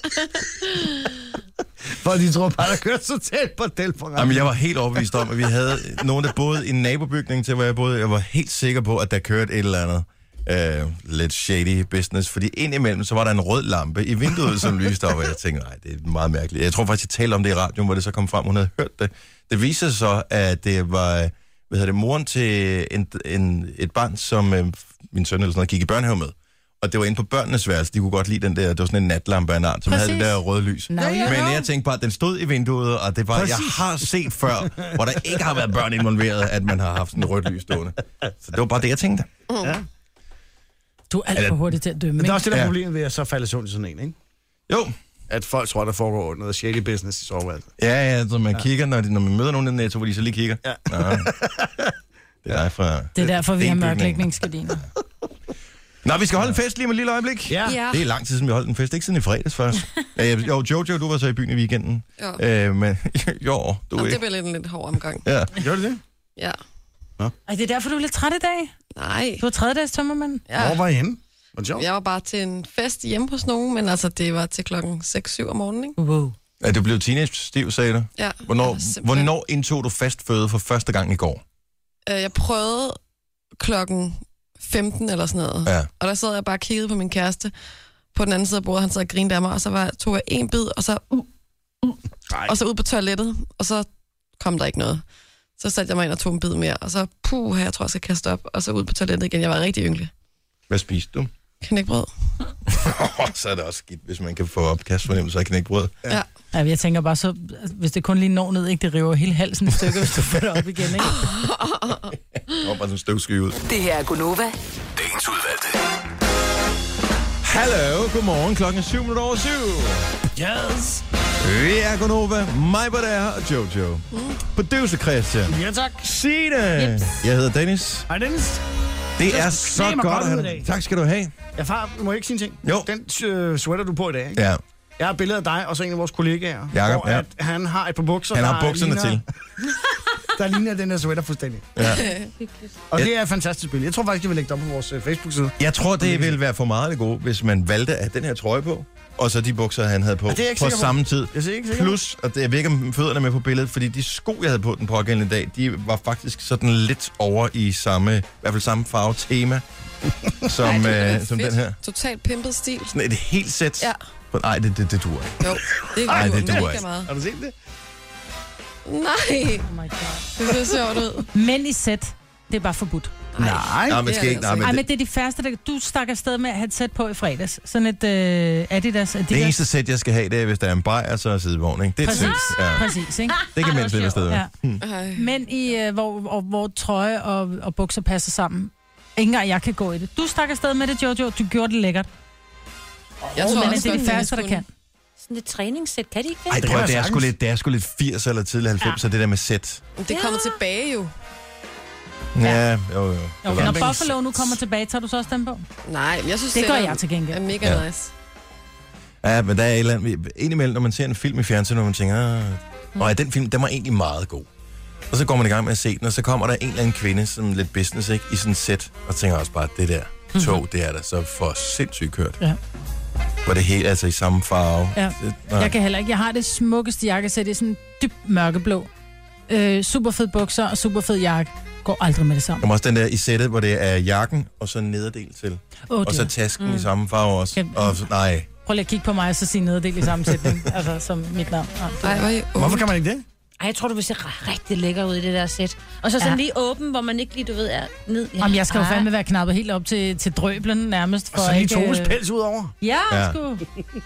For de tror bare, der kører så tæt på telefonen. Jamen, jeg var helt overbevist om, at vi havde nogen, der boede i en nabobygning til, hvor jeg boede. Jeg var helt sikker på, at der kørte et eller andet uh, lidt shady business. Fordi indimellem, så var der en rød lampe i vinduet, som lyste op, og jeg tænkte, nej, det er meget mærkeligt. Jeg tror faktisk, jeg talte om det i radioen, hvor det så kom frem, hun havde hørt det. Det viser sig så, at det var, hvad hedder det, moren til en, en, et barn, som uh, min søn eller sådan noget, gik i børnehave med. Og det var inde på børnenes værelse. De kunne godt lide den der, det var sådan en natlampe af en art, som Præcis. havde det der røde lys. No, yeah. Men jeg tænkte bare, at den stod i vinduet, og det var, Præcis. jeg har set før, hvor der ikke har været børn involveret, at man har haft sådan en rødt lys stående. Så det var bare det, jeg tænkte. Mm. Ja. Du er alt for hurtig til at dømme. Men der er også det der ja. problem ved at så falde søvn til sådan en, ikke? Jo. At folk tror, der foregår noget shady business i soveværelset. Ja, ja, så man ja. kigger, når, de, når man møder nogen i Netto, hvor de så lige kigger. Ja. Nå, det er fra... Det er derfor, vi har mørklægningsgardiner. Nå, vi skal holde en fest lige med et lille øjeblik. Ja. Det er lang tid, siden vi holdt en fest. Ikke siden i fredags først. øh, jo, Jojo, du var så i byen i weekenden. Jo. Øh, men jo, du Jamen, ikke. det bliver lidt en lidt hård omgang. Ja. Gør det det? Ja. Nå. Ej, det er derfor, du er lidt træt i dag? Nej. Du er tredjedags tømmermand. Ja. Hvor var I henne? Var jeg var bare til en fest hjemme hos nogen, men altså, det var til klokken seks syv om morgenen, ikke? Wow. Er du blevet teenage-stiv, sagde du? Ja. Hvornår, hvornår indtog du fast føde for første gang i går? Øh, jeg prøvede klokken femten eller sådan noget. Ja. Og der sad jeg bare og kiggede på min kæreste på den anden side af bordet. Han sad og grinede af mig, og så var, tog jeg en bid, og så, uh, uh, og så ud på toilettet, og så kom der ikke noget. Så satte jeg mig ind og tog en bid mere, og så puh, jeg tror, jeg skal kaste op, og så ud på toilettet igen. Jeg var rigtig ynglig. Hvad spiste du? Knækbrød. Så er det også skidt, hvis man kan få opkastfornemmelse af knækbrød. Ja. Ja, jeg tænker bare så, hvis det kun lige når ned, ikke, det river hele halsen i stykker, hvis du får det op igen, ikke? Det var bare sådan støvsky ud. Det her er Gunova. Dagens udvalgte. Hallo, godmorgen. Klokken er syv minutter over syv. Yes. Vi er Gunova, mig på der og Jojo. Mm. Producer Christian. Ja, tak. Signe. Jeps. Jeg hedder Dennis. Hej, Dennis. Det er så godt, godt at have dig. Tak skal du have. Jeg far, må jeg ikke sige en ting? Jo. Den øh, sweater, du er på i dag, ikke? Ja. Jeg har et billede af dig og så en af vores kollegaer, Jacob, hvor ja. at han har et par bukser, Han har der bukserne ligner, til. der ligner den der sweater fuldstændig. Ja. Og det er et fantastisk billede. Jeg tror faktisk, jeg vil lægge det op på vores uh, Facebook-side. Jeg tror, det ville være for meget det gode, hvis man valgte at have den her trøje på, og så de bukser, han havde på på samme tid. Jeg er ikke Plus, og det, jeg ved ikke, om fødderne er med på billedet, fordi de sko, jeg havde på den pågældende dag, de var faktisk sådan lidt over i samme, i hvert fald samme farve tema, som, Ej, øh, som den her. Totalt pimpet stil. Sådan et helt sæt. Ja. Nej, det, det, det duer ikke. Jo, det Ej, duer det duer mega ikke. meget. Har du set det? Nej. Oh my God. Det ser sjovt ud. Men i sæt, det er bare forbudt. Nej. Nej, men skal ikke. Nej, men Ej, det, men det er de færreste, der... Du stak afsted med at have et sæt på i fredags. Sådan et øh, Adidas. Adidas. det eneste sæt, jeg skal have, det er, hvis der er en bajer, så er sidevogn, ikke? Det er Præcis. tykt. Ja. Præcis, ikke? Det kan man slippe afsted med. Ja. Men i, øh, hvor, og, hvor trøje og, og bukser passer sammen. Ikke engang jeg kan gå i det. Du stak afsted med det, Jojo. Du gjorde det lækkert. Jeg tror Men også, det er de godt, færreste, der kunne. kan. Sådan et træningssæt, kan de ikke det? Ej, det prøv, kan det, er man sgu sagtens. lidt, det er sgu lidt firs eller tidlig halvfems, ja. Det der med sæt. Det er kommet tilbage jo. Ja, jo, jo. Jo, Det når var- Buffalo nu kommer tilbage, tager du så også den på? Nej, men jeg synes, Det gør er- jeg til gengæld. er mega Ja. nice. Ja, men der er et eller andet... Indimellem, når man ser en film i fjernsyn, når man tænker, ah, den film, den var egentlig meget god. Og så går man i gang med at se den, og så kommer der en eller anden kvinde, som lidt business, ikke, i sådan et sæt, og tænker også bare, det der tog, det er da så for sindssygt kørt. Ja. Hvor det hele altså i samme farve. Ja. Det, nej. Jeg kan heller ikke. Jeg har det smukkeste jakkesæt. Det er sådan dybt mørkeblå. Øh, super fed bukser og super fed jakke. Går aldrig med det Der sammen. kommer også den der i sættet, hvor det er jakken, og så en nederdel til. Oh, Og så tasken mm. i samme farve også. Ja. Og så, nej. Prøv lige at kigge på mig og så sige nederdel i sammensætning. altså som mit navn. Ja, det- Ej, hvor er I Hvorfor unge. kan man ikke det? Ej, jeg tror, du vil se r- rigtig lækker ud i det der sæt. Og så sådan Ja. lige åben, hvor man ikke lige, du ved, er ned. Ja. Jamen, jeg skal jo Ah. fandme være knappet helt op til, til drøblen nærmest. For Og så lige ikke, Toves øh, pels ud over. Ja, Ja. ja. sgu.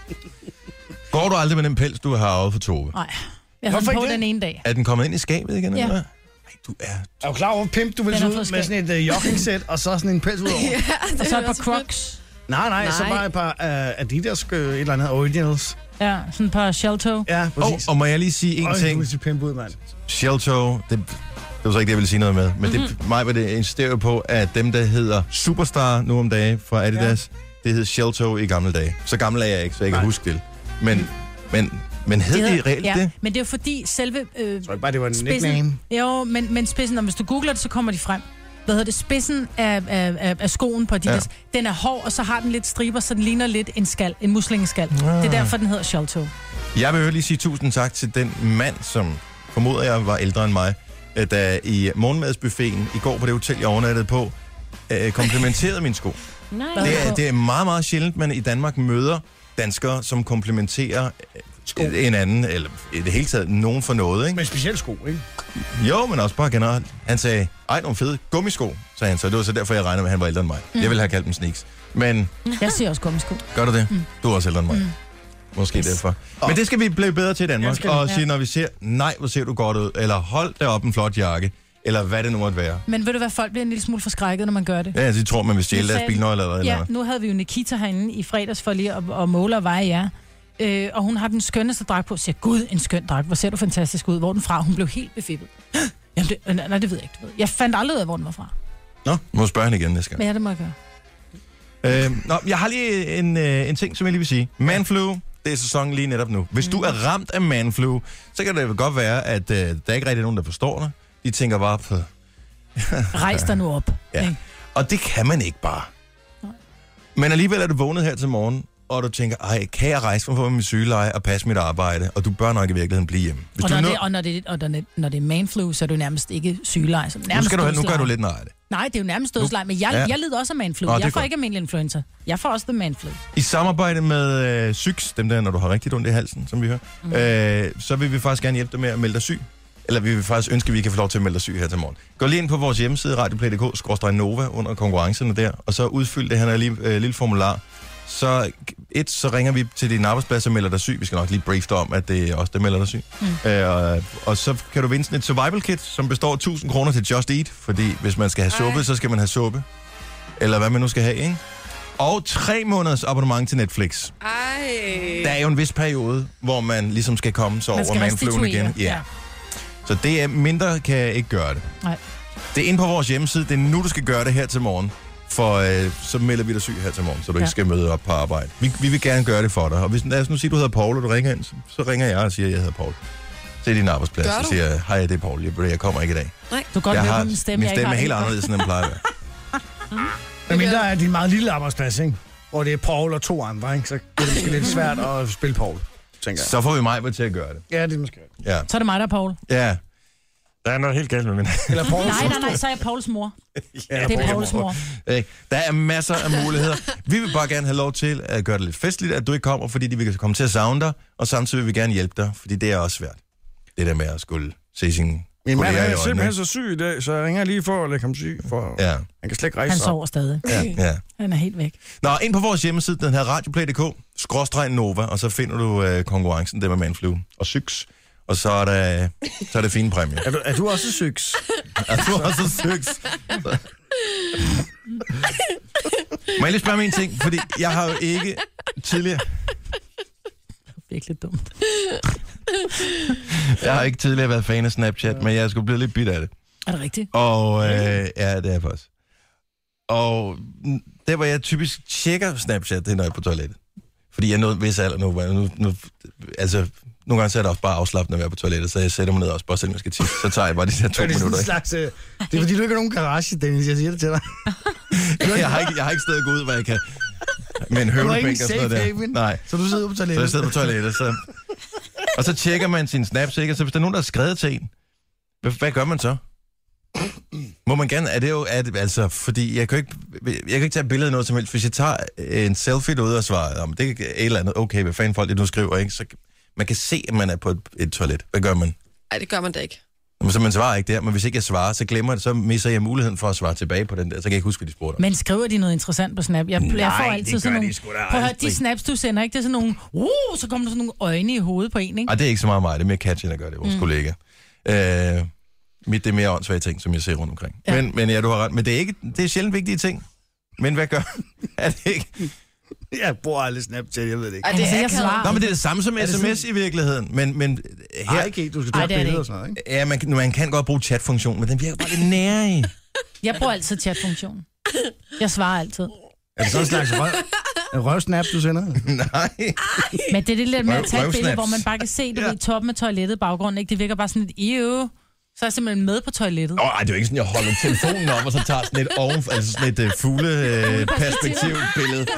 Går du aldrig med den pels, du har arvet for Tove? Nej, jeg havde Hvorfor den på ikke det? den ene dag. Er den kommet ind i skabet igen? Ja. Eller hvad? Ej, du er... Er du klar over, hvor pimp du vil Den se har ud fået med skæg. sådan et uh, jogging-sæt, og så sådan en pels ud over? Ja, det Og så er et par også fedt. crocs. Nej, nej, så Nej. bare et par uh, Adidas uh, et eller andet originals. Ja, sådan et par shell toe. Ja, Og, præcis. og må jeg lige sige en Øj, ting? du vil se pimp ud, mand. Shell toe, det, det var så ikke det, jeg ville sige noget med. Men mm-hmm. det, mig var det insisterer jo på, at dem, der hedder Superstar nu om dagen fra Adidas, ja. det hed Shell toe i gamle dage. Så gammel er jeg ikke, så jeg kan Nej. huske det. Men, men, men hed Det de hedder- reelt ja, det? men det er jo fordi selve øh, Jeg tror ikke bare, det var en spidsen... nickname. Jo, men, men spidsen, og hvis du googler det, så kommer de frem. Hvad hedder det? Spidsen af, af, af, af skoen på Adidas, ja. Den er hård, og så har den lidt striber, så den ligner lidt en skal, en muslingeskal. Ja. Det er derfor, den hedder shell toe. Jeg vil jo lige sige tusind tak til den mand, som formoder jeg var ældre end mig, der i morgenmadsbuffeten i går på det hotel, jeg overnattede på, øh, komplimenterede min sko. Nej. Det er, det er meget, meget sjældent, man i Danmark møder danskere, som komplimenterer øh, en anden, eller i det hele taget nogen for noget, ikke? Med specielt sko, ikke? Jo, men også bare generelt. Han sagde, ej, nogle fede gummisko, sagde han så. Det var så derfor, jeg regner med, at han var ældre end mig. Mm. Jeg ville have kaldt dem sneaks. Men Jeg siger også gummisko. gør du det? Mm. Du er også ældre end mig. Mm. Måske yes. derfor. Men det skal vi blive bedre til i Danmark. skal vi. Og sige, når vi ser, nej, hvor ser du godt ud, eller hold der op en flot jakke, eller hvad det nu måtte være. Men ved du hvad, folk bliver en lille smule forskrækket, når man gør det. Ja, altså, de tror, man vil stjæle Nu deres sagde- bilnøgler eller eller Ja, andet. nu havde vi jo Nikita herinde i fredags for lige at, at måle og veje jer. Øh, og hun har den skønneste dragt på. Siger, gud, en skøn dragt. Hvor ser du fantastisk ud. Hvor er den fra? Hun blev helt befippet. Jamen, det, nej, det ved jeg ikke. Du ved. Jeg fandt aldrig ud af, hvor den var fra. Nå, må jeg spørge hende igen næste gang. Men ja, det må jeg gøre. Øh, nå, jeg har lige en, øh, en ting, som jeg lige vil sige. Manflu, det er sæsonen lige netop nu. Hvis du er ramt af manflu, så kan det jo godt være, at øh, der er ikke rigtig nogen, der forstår dig. De tænker bare på... Rejs dig nu op. Ja. Ikke? Og det kan man ikke bare. Men alligevel er du vågnet her til morgen, og du tænker, ej, kan jeg rejse mig på mit sygeleje og passe mit arbejde? Og du bør nok i virkeligheden blive hjemme. Hvis Og, du når nu, det, og, når det, og når det, når det er manflu, så er det jo nærmest ikke sygeleje. Så nu, nærmest skal du, nu gør dødsleje. du lidt nej af det. Nej, det er jo nærmest dødsleje, men jeg, Ja. ja. jeg lider også af manflu. Nå, det er Jeg får godt. ikke almindelig influenza. Jeg får også the manflu. I samarbejde med øh, Syks, dem der, når du har rigtig ondt i halsen, som vi hører, mm. øh, så vil vi faktisk gerne hjælpe dig med at melde dig syg. Eller vi vil faktisk ønske, at vi kan få lov til at melde dig syg her til morgen. Gå lige ind på vores hjemmeside, radioplay punktum d k, Nova, under konkurrencerne der, og så udfyld det her lille, øh, lille formular. Så et, så ringer vi til din arbejdsplads og melder dig syg. Vi skal nok lige briefe dig om, at det er os, der melder dig syg. Mm. Øh, og, og så kan du vinde sådan et survival kit, som består af tusind kroner til Just Eat, fordi hvis man skal have suppe, så skal man have suppe. Eller hvad man nu skal have, ikke? Og tre måneders abonnement til Netflix. Ej. Der er jo en vis periode, hvor man ligesom skal komme så Man over skal manfluen igen. restituere. Ja. Så det er mindre, kan jeg ikke gøre det. Nej. Det er inde på vores hjemmeside. Det er nu, du skal gøre det her til morgen. For øh, så melder vi dig syg her til morgen, så du ja. ikke skal møde op på arbejde. Vi, vi vil gerne gøre det for dig. Og hvis lad os nu sige, du hedder Paul, og du ringer ind, så, så ringer jeg og siger, at jeg hedder Paul. Til din arbejdsplads Gør og du? siger, hej, det er Paul, jeg, jeg kommer ikke i dag. Nej. Du kan godt Jeg høre har, på min stemme, min jeg stemme er ikke helt har anderledes, end den plejer at være. Men mindre er din meget lille arbejdsplads, ikke? Hvor det er Paul og to andre, ikke? Så er det måske lidt svært at spille Paul, tænker jeg. Så får vi mig til at gøre det. Ja, det er måske. Ja. Så er det mig, der er Paul. Ja. Der er noget helt galt med min. Eller Paul. Nej, nej, nej, så er jeg Pauls mor. Ja, Det er Pauls mor. Ikke? Der er masser af muligheder. Vi vil bare gerne have lov til at gøre det lidt festligt, at du ikke kommer, fordi de vil komme til at savne dig, og samtidig vil vi gerne hjælpe dig, fordi det er også svært. Det der med at skulle se sin Min mand kolleger i er øjnene. simpelthen så syg i dag, så jeg ringer lige for at lægge ham syg. For Ja. han kan slet ikke rejse Han sig. sover stadig. Ja, ja. Han er helt væk. Nå, ind på vores hjemmeside, den her radioplay punktum d k, skråstreg Nova, og så finder du øh, konkurrencen, der med Manflu og Syks. Og så er der, så er der fine præmier. Er du, er du også syks? Er du også Syks? Må jeg lige spørge mig en ting? Fordi jeg har jo ikke tidligere... Virkelig dumt. Jeg har ikke tidligere været fan af Snapchat, men jeg er sgu blevet lidt bidt af det. Er det rigtigt? Og øh, ja, det er jeg faktisk. Og der, hvor jeg typisk tjekker Snapchat, det er, når jeg er på toilettet. Fordi jeg er nået en vis alder nu, hvor jeg nu, nu altså, nogle gange så er det også bare afslappende at være på toilettet, så jeg sætter mig ned også, bare selvom jeg skal tisse. Så tager jeg bare de der to Er det sådan minutter. en slags, øh, det er fordi, du ikke har nogen garage, Dennis, jeg siger det til dig. jeg, har ikke, jeg har ikke sted at gå ud, hvor jeg kan med en Du har høvlebænk ingen og sådan noget safe der. haven, Nej. så du sidder på Så toilettet. jeg sidder på toilettet, så... Og så tjekker man sin Snaps, ikke? Og så hvis der er nogen, der har skrevet til en, hvad, hvad gør man så? Må man gerne... Er det jo... Er det, altså, fordi jeg kan ikke... Jeg kan ikke tage billeder af noget som helst. Hvis jeg tager en selfie derude og svarer, om det er et eller andet, okay, hvad fanden folk det nu skriver, ikke? Så man kan se, at man er på et, et toilet. Hvad gør man? Nej, det gør man da ikke. Så man svarer ikke der, men hvis ikke jeg svarer, så glemmer det, så misser jeg muligheden for at svare tilbage på den der. Så kan jeg ikke huske, hvad de spurgte om. Men skriver de noget interessant på Snap? Jeg, jeg får altid det sådan gør nogle... de sgu da Prøv at høre, aldrig. de snaps, du sender, ikke? Det er sådan nogle... Uh, så kommer der sådan nogle øjne i hovedet på en, ikke? Ej, det er ikke så meget mig. Det er mere Katja, der gør det, vores mm. kollega. Øh, mit, det er mere åndssvage ting, som jeg ser rundt omkring. Ja. Men, men ja, du har ret. Men det er, ikke, det er sjældent vigtige ting. Men hvad gør... er det ikke... Jeg bruger aldrig Snapchat, jeg ved det ikke. Ej, det Altså, er jeg akavet. svarer. Nå, men det er det samme som det sms i virkeligheden. Men, men her... Ej, ikke helt. Du skal tage Ej, det er det billeder og ikke. sådan noget, ikke? Ja, man, man kan godt bruge chatfunktionen, men den virker bare lidt nære i. Jeg bruger altid chatfunktionen. Jeg svarer altid. Er det sådan en slags røv, en røvsnap, du sender? Nej. Men det er det lidt med at tage et Røvsnaps. billede, hvor man bare kan se, du Ja. ved, toppen af toilettet i baggrunden, ikke? Det virker bare sådan lidt, ew. Så er jeg simpelthen med på toilettet. Åh, ej, det er jo ikke sådan, jeg holder telefonen op, og så tager sådan et oven, altså sådan et uh, fugle-perspektiv-billede.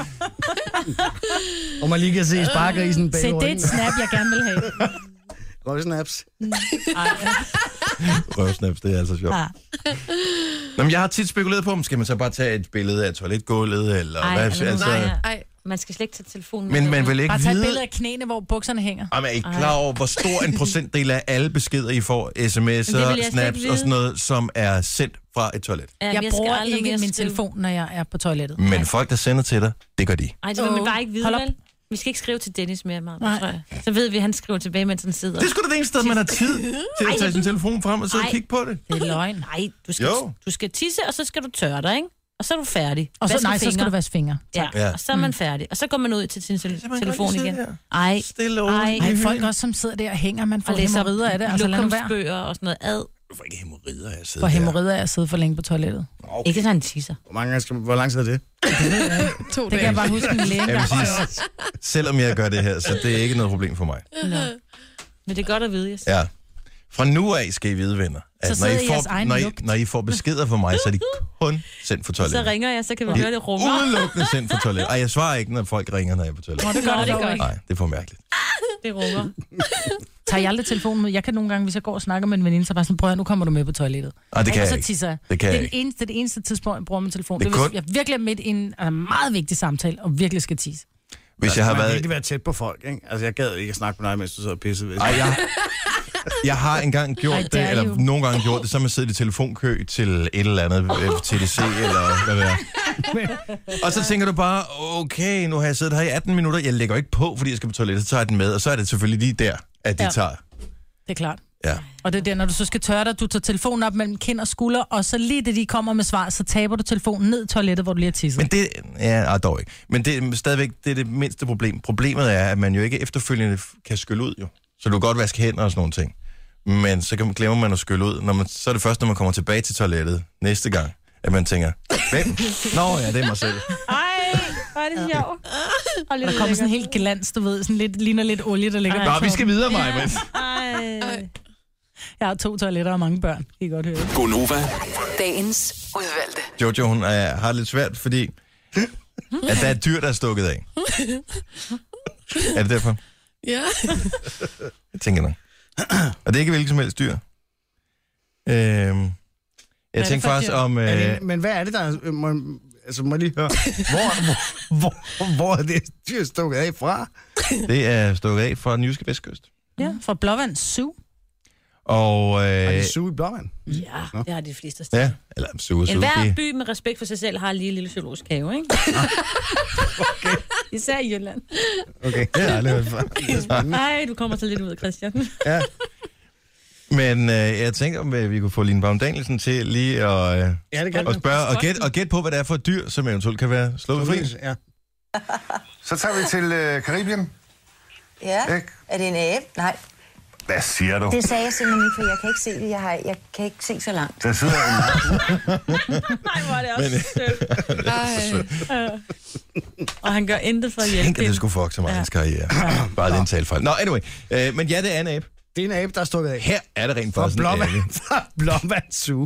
Og man lige kan se sparkerisen bag Se, det er ryggen. et snap, jeg gerne vil have. Røvsnaps. Ej, Røvsnaps, det er altså sjovt. ja. Nå, men jeg har tit spekuleret på, om skal man så bare tage et billede af toiletgulvet, eller Ej, hvad? eller Altså, nej, Ej, man skal slet ikke tage telefonen. men med man derud. vil ikke Bare tage et vide... billede af knæene, hvor bukserne hænger. Jamen, er I klar over, hvor stor en procentdel af alle beskeder, I får, Men det vil jeg sms'er, slet ikke snaps vide. og sådan noget, som er sendt fra et toilet? Ja, Jeg skal bruger aldrig ikke mere min skrive. telefon, når jeg er på toilettet. Men folk, der sender til dig, det gør de. Ej, det vil man bare ikke vide, Hold op. vel? Vi skal ikke skrive til Dennis mere, Marve, Nej. tror jeg. Så ved vi, at han skriver tilbage, mens han sidder. Det er sgu da det eneste sted, man har tid til at tage sin telefon frem og sidde og Ej. kigge på det. Det er løgn. Nej, du skal, Jo. du skal tisse, og så skal du tørre dig, ikke? Og så er du færdig. Og så, Vaske nej, så skal fingre. du vaske fingre. Ja, Ja. og så er man færdig. Og så går man ud til sin tel- man telefon godt lige igen. sidde der. Ej, Stille og ej. roligt. Ej, folk også, som sidder der og hænger, man får og læser hæmorrider af det. Altså, lad nu være. lokumsbøger og sådan noget. Ad. Du får ikke hæmorrider af at sidde For der. hæmorrider af at sidde for længe på toilettet. Okay. Ikke så han tisser. Hvor, mange, skal, hvor lang tid er det? To Det kan dage. jeg bare huske min læge. Jeg vil sige, selvom jeg gør det her, så det er ikke noget problem for mig. Nå. Men det er godt at vide, yes. Ja. Fra nu af skal I vide, venner, at Så når I, sidder i jeres får, egen når, I, lugt. når I får beskeder fra mig, så er de kun sendt for Så toilettet. ringer jeg, så kan vi De høre det runger. er udelukkende sendt for toilettet. Ej, jeg svarer ikke, når folk ringer, når jeg er på toilettet. Nå, det gør Nå, det det dog gør ikke. Nej, det er for mærkeligt. Det runger. Tager jeg aldrig telefonen med? Jeg kan nogle gange, hvis jeg går og snakker med en veninde, så bare sådan, prøv at, nu kommer du med på toilettet. Nej, det kan og jeg så ikke. tisser jeg. Det kan det jeg er ikke. det eneste, det eneste tidspunkt, jeg bruger min telefon. Det Det er er, kun- hvis jeg virkelig er midt i en altså, meget vigtig samtale, og virkelig skal tisse. Hvis jeg har Man kan været... virkelig være tæt på folk, ikke? Altså, jeg gad ikke at snakke med dig, mens du sidder og pissede ved. Ej, jeg, jeg har engang gjort Ej, det, det er eller jo- nogle gange gjort det, så har man siddet i telefonkø til et eller andet, øh, T D C eller hvad det er. Og så tænker du bare, okay, nu har jeg siddet her i atten minutter, jeg lægger ikke på, fordi jeg skal på toilettet, så tager jeg den med, og så er det selvfølgelig lige der, at de Ja. tager. Det er klart. Ja. Og det er der, når du så skal tørre dig, du tager telefonen op mellem kind og skulder, og så lige det, de kommer med svar, så taber du telefonen ned i toilettet, hvor du lige har tisset. Men det, ja, nej, dog ikke. Men det er stadigvæk det, er det mindste problem. Problemet er, at man jo ikke efterfølgende kan skylle ud, jo. Så du kan godt vaske hænder og sådan nogle ting. Men så kan man, glemmer man at skylle ud. Når man, så er det først, når man kommer tilbage til toilettet næste gang, at man tænker, hvem? Nå ja, det er mig selv. Ej, hvor er det sjovt. Og lidt Der kommer sådan en helt glans, du ved, sådan lidt, ligner lidt olie, der ligger på Nå, vi skal videre, Maja. Men. Ej. Jeg har to toiletter og mange børn, kan I godt høre. Gonova. Dagens udvalgte. Jojo, hun er, har lidt svært, fordi at der er et dyr, der er stukket af. Er det derfor? Ja. Jeg tænker nok. Og det er ikke hvilket som helst dyr. Øhm, jeg det tænker for faktisk dyr? om... Er Øh, det, men hvad er det, der er... øh, Må, altså, må jeg lige høre. Hvor, hvor, hvor, hvor er det dyr stukket af fra? det er stukket af fra den jyske vestkyst. Ja, fra Blåvand Zoo. Og, øh, Har de Sue i Blåvand? Ja, Nå. det har de fleste steder. ja, eller Sue, Sue. En hver det- by med respekt for sig selv har lige en lille zoologisk have, ikke? Okay. Især i Jylland. Okay, det har jeg aldrig hørt før. Nej, du kommer så lidt ud, Christian. Ja. Men øh, jeg tænkte, om øh, vi kunne få Line Baum Danielsen til lige at, øh, Ja, det kan at spørge og gætte og gæt på, hvad det er for et dyr, som eventuelt kan være slået fri. Ja. Så tager vi til øh, Karibien. Ja. Ikke? Er det en abe? Nej. Hvad siger du? Det sagde jeg simpelthen ikke, for jeg kan ikke se det. Jeg, har, jeg kan ikke se så langt. Der sidder en... Nej, hvor er det også sødt. Ej. Og han gør intet for at hjælpe Tænk, at det hende. skulle fuck så meget ja. hans karriere. Bare det er en talfejl. Nå, anyway. Øh, men ja, det er en abe. Det er en abe, der er stukket af. Her er det rent Fra faktisk en abe. Blåvand, fra Blåvand Zoo.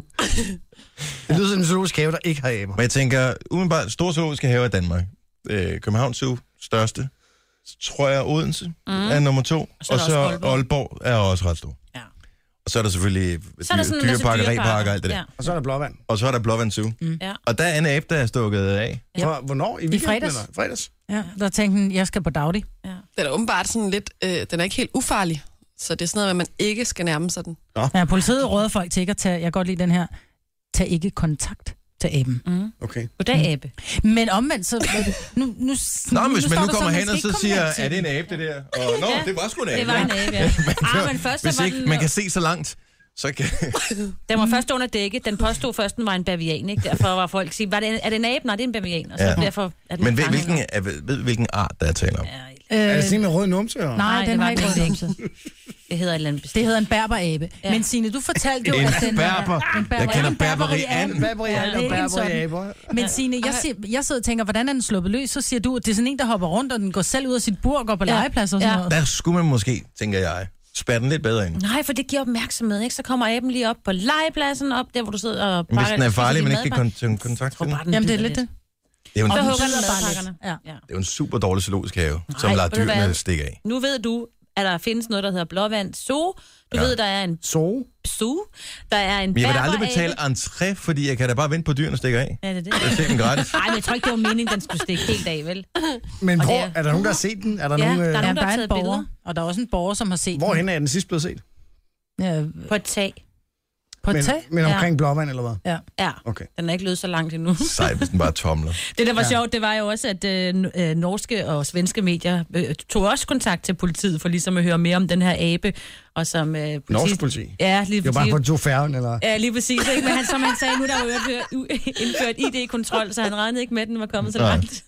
Det lyder som en zoologisk have, der ikke har aber. Men jeg tænker, umiddelbart, store zoologiske haver i Danmark. Øh, København Zoo, største. Så tror jeg, Odense mm. er nummer to. Og så, og så Aalborg. Aalborg er også ret stor. Ja. Og så er der selvfølgelig Så er der sådan en masse dyreparker, dyreparker. reparker og alt det der. Ja. Og så er der Blåvand. Og så er der Blåvand Zoo. Mm. Ja. Og der er en abe, der er stukket af. Ja. For, hvornår? I, weekenden, fredags. Eller? Fredags? Ja, der tænkte han, jeg skal på Dagdi. Ja. Den er åbenbart sådan lidt, øh, den er ikke helt ufarlig. Så det er sådan noget, at man ikke skal nærme sig den. Ja, politiet råder folk til ikke at tage, jeg kan godt lide den her, tag ikke kontakt til aben. Mm. Okay. Goddag, abe. Men omvendt, så... Nu, nu, nu, Nå, men hvis nu man står nu der kommer man hen og skal så ikke siger, komme hen til er det en den. abe, det der? Og nå, Ja, det var sgu en abe. det var en abe, ja. Ah, men først, Hvis så var ikke den, man kan se så langt, så kan... Den var først under dækket. Den påstod først, den var en bavian, ikke? Derfor var folk sige, var det en, er det en abe? Nej, det er en bavian. Og så Ja. derfor er den Men ved, fanget. hvilken, er, ved, hvilken art, der er tale om? Ja, Er det sådan en med rød numse? Eller? Nej, Nej, den det har var ikke den rød ikke. numse. det hedder et eller andet bestemt. Det hedder en berberabe. Ja. Men Signe, du fortalte jo, En at den berber. En berber. Jeg kender En berberian. Berberian og det er en sådan. berberiaber. Men Signe, jeg, siger, jeg sidder og tænker, hvordan er den sluppet løs? Så siger du, at det er sådan en, der hopper rundt, og den går selv ud af sit bur og går på Ja. legeplads og sådan Ja. noget. Der skulle man måske, tænker jeg, spærre den lidt bedre ind. Nej, for det giver opmærksomhed, ikke? Så kommer aben lige op på legepladsen, op der, hvor du sidder og Men hvis den er farlig, men spiser ikke din kan kon- kontakt til den. madpakke. Jamen, det er lidt det. Det er jo en, Så Og hugger den den med bare madpakkerne. lidt. Ja. Ja. det er jo en super dårlig zoologisk have, som Nej, lader ved du dyrene hvad? stikke af. Nu ved du, at der findes noget, der hedder Blåvand Zoo. Du Ja. ved, der er en Så? zoo. Der er en Men jeg vil da aldrig berberabe. betale entré, fordi jeg kan da bare vente på at dyrene stikker af. Ja, det er det. Jeg ser den gratis. Nej, men jeg tror ikke, det var meningen, den skulle stikke helt af, vel? Men Og hvor, det er- er der nogen, der har set den? Er der Ja, nogen, øh, der er Ja, nogen, der er taget en borger, billeder. og der er også en borger, som har set Hvorhen er den sidst blevet set? den. Ja, På et tag. på et Men, tag. men Ja. omkring Blåvand, eller hvad? Ja. Ja, Okay. den er ikke løbet så langt endnu. Sej, hvis den bare tomler. Det, der var Ja. ja. sjovt, det var jo også, at øh, n- øh, norske og svenske medier øh, tog også kontakt til politiet, for ligesom at høre mere om den her abe. Og som, øh, politi... Norsk politi? Ja, lige Det var bare præcis. på to færgen, eller? Ja, lige præcis. Ikke? Men han, som han sagde, nu er der jo indført- u- indført I D-kontrol, så han regnede ikke med, at den var kommet så Nej. langt.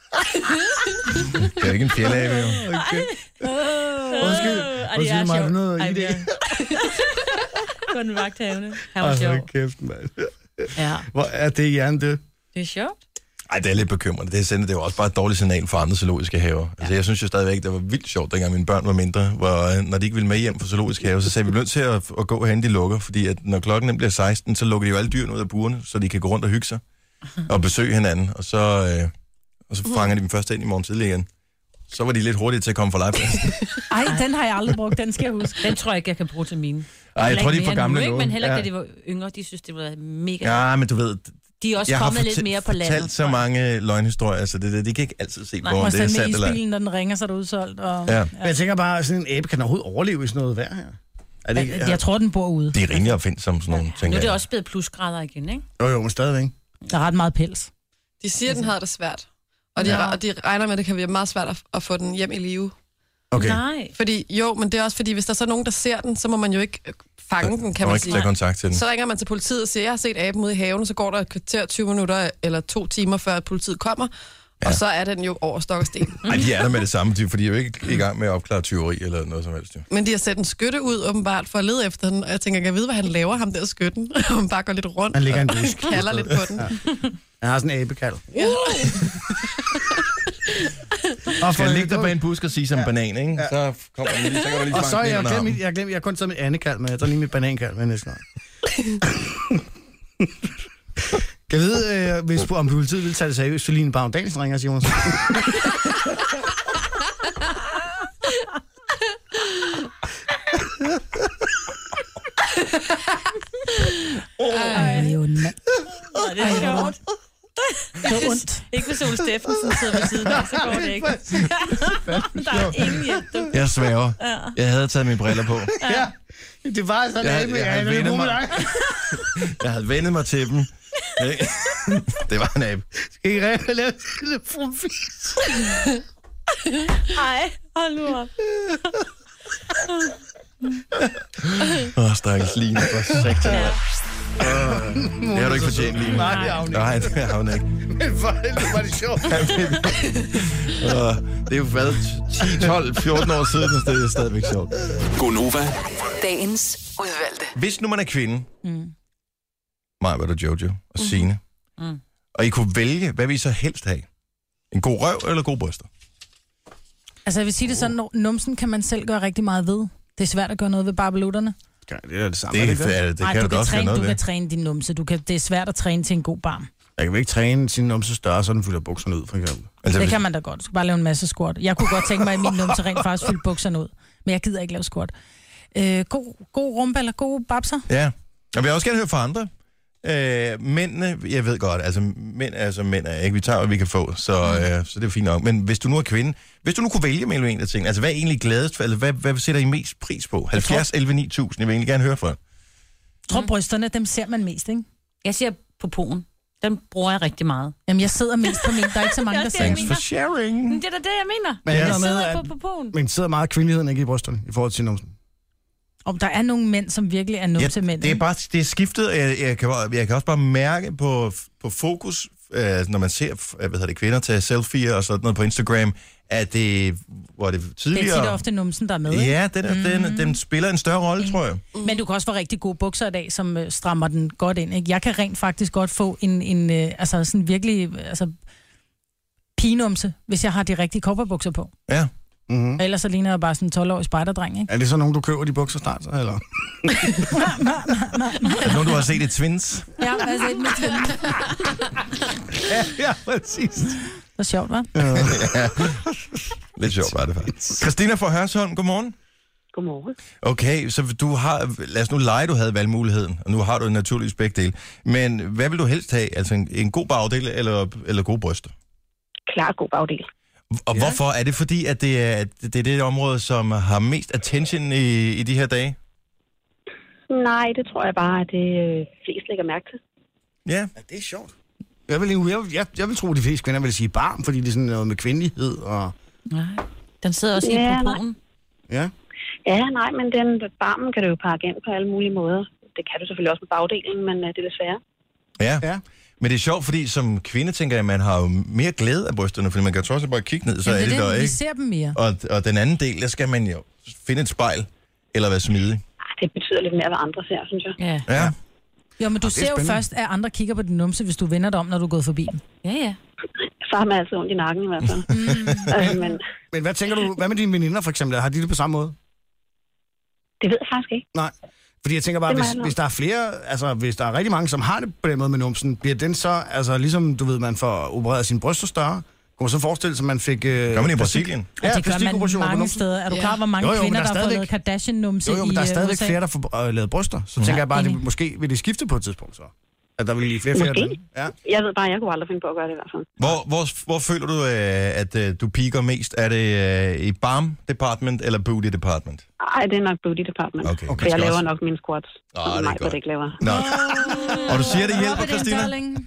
Det er jo ikke en fjeldabe, jo. Okay. Undskyld. Ej, det Undskyld er mig, er sjovt. du noget Ej, i det? det er- På den vagthavne. Han var Ej, sjov. hold kæft, mand. Ja, Hvor er det hjernen det? det er sjovt. Ej, det er lidt bekymrende. Det sender det er jo også bare et dårligt signal for andre zoologiske haver. Ja. Altså, jeg synes jo stadigvæk, det var vildt sjovt, dengang mine børn var mindre, hvor øh, når de ikke ville med hjem fra zoologisk have, så sagde vi, vi bliver nødt til at, at gå hen, de lukker, fordi at når klokken den bliver seksten, så lukker de jo alle dyrene ud af burene, så de kan gå rundt og hygge sig og besøge hinanden, og så, øh, og så fanger de dem først ind i morgen tidlig igen. Så var de lidt hurtige til at komme fra legepladsen. Ej, den har jeg aldrig brugt, den skal jeg huske. Den tror jeg ikke, jeg kan bruge til mine. Ej, jeg Heller tror, de ikke er for mere gamle nu, ikke? nu. Men heller ikke, Ja. da de var yngre, de synes, det var mega. Ja, men du ved, De er også jeg har kommet lidt fortæ- mere på landet. fortalt så mange løgnhistorier, så det, det, de kan ikke altid se på, om Og det er så med sandt eller ej. isbilen, når den ringer, så er det udsolgt. Og, Ja. Men jeg tænker bare, sådan en abe kan overhovedet overleve i sådan noget vejr her. Er det ikke? Jeg, jeg tror, den bor ude. Det er rimelig opfindsomt, sådan nogle Nu ting. er det også blevet plusgrader igen, ikke? Jo, jo, men stadigvæk. Der er ret meget pels. De siger, at den havde det svært. Og de, Ja. og de regner med, at det kan være meget svært at, at få den hjem i live. Okay. Nej. Fordi, jo, men det er også fordi, hvis der er så nogen, der ser den, så må man jo ikke øh, fange den, kan må man ikke sige. tage kontakt til den. Så ringer man til politiet og siger, jeg har set aben ude i haven, så går der et kvarter, tyve minutter eller to timer, før at politiet kommer, ja. Og så er den jo over stok og sten. Ej, de er der med det samme, for de er jo ikke i gang med at opklare tyveri eller noget som helst. Jo. Men de har sat en skytte ud, åbenbart, for at lede efter den, og jeg tænker, kan jeg vide, hvad han laver, ham der skytten? Og han bare går lidt rundt Han ligger i en og busk. kalder lidt på den. Ja. Han har sådan en abekald. Ja. Og Skal jeg ligge der bag en busk og sige som en Ja. banan, ikke? Ja. Så kommer den lige, så kan du lige Og så fange har den jeg under glemt, armen. mit- jeg har glemt, jeg har kun taget mit andekald med. Jeg tager lige mit banankald med næste gang. Kan jeg vide, øh, hvis, om politiet vil tage det seriøst, så Line Baum Danielsen ringer og siger, måske. Ej, det er jo en mand. Ej, det er sjovt. Det er ondt. Ikke hvis Ole Steffensen sidder ved siden af, så går det ikke. Der er ingen hjælp. du. Jeg sværger. Ja. Jeg havde taget mine briller på. Ja. Det var sådan, jeg, jeg, jeg, jeg, jeg, havde vendet mig, jeg havde vendet mig til dem. Det var en abe. Skal I reve lave telefonfis? Ej, hold nu op. Åh, oh, stakkels Line, for satan. Ja. Uh, det har du ikke fortjent, Line. Nej, det har hun ikke. Nej, det har hun ikke. Men hvor var det sjovt. uh, det er jo været ti, tolv, fjorten år siden, og det er stadigvæk sjovt. Gonova. Dagens udvalgte. Hvis nu man er kvinde, Mm. mig, var der Jojo og Signe, Mm. og I kunne vælge, hvad vi så helst have? En god røv eller gode bryster? Altså, jeg vil sige det sådan, numsen kan man selv gøre rigtig meget ved. Det er svært at gøre noget ved barbelutterne. Ja, det er det samme. Det, Det, det, det, det Nej, kan du du da kan, også gøre træne, noget du ved. kan træne din numse. Du kan, det er svært at træne til en god barm. jeg kan vel ikke træne sin numse større, så den fylder bukserne ud, for eksempel. Altså, Det hvis- kan man da godt. Du skal bare lave en masse squat. Jeg kunne godt tænke mig, at min numse rent faktisk fylde bukserne ud. Men jeg gider ikke lave squat. Øh, god, god rumpe eller gode babser? Ja, og vi vil også gerne høre fra andre. Øh, mændene, jeg ved godt, altså mænd er som mænd er, ikke? Vi tager, hvad vi kan få, så, øh, så det er fint nok. Men hvis du nu er kvinde, hvis du nu kunne vælge mellem en af tingene, altså hvad er egentlig gladest for, eller hvad, hvad sætter I mest pris på? halvfjerds elleve ni tusind, jeg vil egentlig gerne høre fra. Jeg tror, brysterne, dem ser man mest, ikke? Jeg siger på poen. Den bruger jeg rigtig meget. Jamen, jeg sidder mest på min. Der er ikke så mange, Ja, der det ser er min. Thanks for sharing. Men det er da det, jeg mener. Men jeg jeg er med, sidder at- på, på poen. Men sidder meget kvindeligheden ikke i brysterne, i forhold til numsen? Og der er nogle mænd, som virkelig er Ja, numsemænd. det er bare det er skiftet, og jeg, jeg, kan, jeg kan også bare mærke på, på fokus, øh, når man ser hvad hedder det, kvinder tage selfie'er og sådan noget på Instagram, at det, hvor det Det tidligere... er tit og ofte numsen, der er med. ikke? Ja, den, er, den, den spiller en større rolle, mm. tror jeg. Men du kan også få rigtig gode bukser i dag, som øh, strammer den godt ind. Ikke? Jeg kan rent faktisk godt få en, en øh, altså sådan virkelig altså, pigenumse, hvis jeg har de rigtige kopperbukser på. Ja. Mm-hmm. Ellers så ligner jeg bare sådan en tolv-årig spejderdreng, ikke? Er det så nogen, du køber de bukser snart, så, eller? Er det nogen, du har set i Twins? Ja, altså et med tvinde. ja, ja, præcis. Det var sjovt, hva'? Ja. Lidt sjovt var det faktisk. Christina fra Hørsholm, godmorgen. Godmorgen. Okay, så du har, lad os nu lege, du havde valgmuligheden, og nu har du en naturlig begge dele. Men hvad vil du helst have? Altså en, en god bagdel eller, eller gode bryster? Klart god bagdel. Og ja. Hvorfor? Er det fordi, at det er, det er det område, som har mest attention i, i de her dage? Nej, det tror jeg bare, at det øh, flest lægger mærke til. Ja. Ja, det er sjovt. Jeg vil, jeg, jeg, jeg vil tro, at de fleste kvinder vil sige barm, fordi det er sådan noget med kvindelighed og... Nej, den sidder også Ja, i nej. proponen. Ja. Ja, nej, men den barmen kan du jo pakke ind på alle mulige måder. Det kan du selvfølgelig også med bagdelen, men øh, det er lidt sværere. Ja. Ja. Men det er sjovt, fordi som kvinde tænker jeg, at man har jo mere glæde af brysterne, fordi man kan trods alt bare kigge ned, så Jamen, er det det er der, det, vi ikke? ser dem mere. Og, og den anden del, der skal man jo finde et spejl, eller være smidig. Ej, det betyder lidt mere, hvad andre ser, synes jeg. Ja. Ja. Jo, men du er ser jo spændende. først, at andre kigger på din numse, hvis du vender dig om, når du er gået forbi dem. Ja, ja. Så har man altid ondt i nakken i hvert fald. øh, men Men hvad tænker du, hvad med dine veninder for eksempel? Har de det på samme måde? det ved jeg faktisk ikke. Nej. Fordi jeg tænker bare, Det må hvis, jeg nok. hvis der er flere, altså hvis der er rigtig mange, som har det på den måde med numsen, bliver den så, altså ligesom du ved, man får opereret sine bryster større, kunne man så forestille sig, at man fik... Øh, Gør man i plastik- Brasilien? Ja, det gør man plastikoperationer på mange numsen? steder. Er du Ja. klar, hvor mange Jo, jo, men kvinder, der der er har fået stadigvæk- lavet Kardashian-numse Jo, jo, men der er i, øh, stadigvæk U S A? flere, der får øh, lavet bryster. Så Ja, tænker jeg bare, at det, enig. måske vil det skifte på et tidspunkt så. At der vil blive flere og flere. af Måske. dem. Ja. Jeg ved bare, at jeg kunne aldrig finde på at gøre det i hvert fald. Hvor, hvor, hvor føler du, øh, at øh, du piker mest? Er det øh, i Balm Department eller Booty Department? Ej, det er nok booty department. Okay. For Okay. jeg Skal laver også- nok mine squats, Åh, som det er mig, godt. det ikke laver. Nå. Og du siger, det hjælper, Hvor er det, Christina? darling?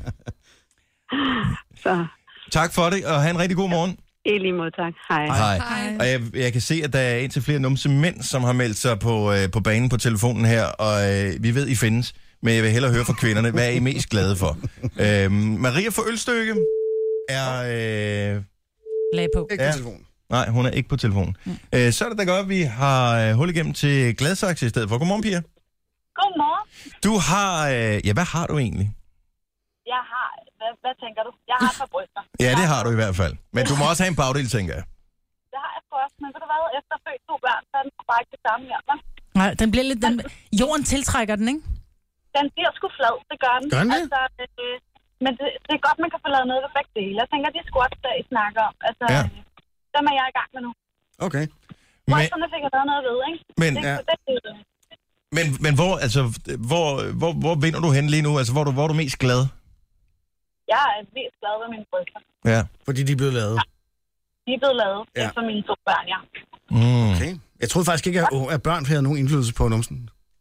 Så Tak for det, og have en rigtig god morgen. i lige måde, tak. Hej. Hej. Og jeg, jeg kan se, at der er indtil flere numse mænd, som har meldt sig på, øh, på banen på telefonen her, og øh, vi ved, I findes, men jeg vil hellere høre fra kvinderne, hvad er I mest glade for? Øhm, Maria fra Ølstykke er... Øh, Lag på. Ikke på Ja. telefonen. nej, hun er ikke på telefonen. Mm. Øh, så er det da godt, at vi har øh, hul igennem til Gladsaxe i stedet for. Godmorgen, Pia. Godmorgen. Du har... Øh, ja, hvad har du egentlig? Jeg har... Hvad, hvad tænker du? Jeg har et par bryster. Ja, det har du i hvert fald. Men du må også have en bagdel, tænker jeg. Det har jeg først, men ved du hvad? Efter at født to børn, så er den bare ikke det samme mere. hva'? Nej, den bliver lidt... Den, jorden tiltrækker den, ikke? Den bliver sgu flad, det gør den. Gør den det? Altså, øh, men det, det er godt, man kan få lavet noget ved begge dele. Jeg tænker, de squats, der I snakker om, altså, Ja. ja. dem er jeg i gang med nu. Okay. Men, Brysterne fik jeg lavet noget ved, ikke? Men- det, ja. det, det, men, men hvor, altså, hvor, hvor, hvor vinder du hen lige nu? Altså, hvor er du, hvor er du mest glad? jeg er mest glad ved mine bryster. Ja. Fordi de er blevet lavet. De er blevet lavet Ja. efter mine to børn, ja. Mm. Okay. Jeg troede faktisk ikke, at, at børn havde nogen indflydelse på numsen.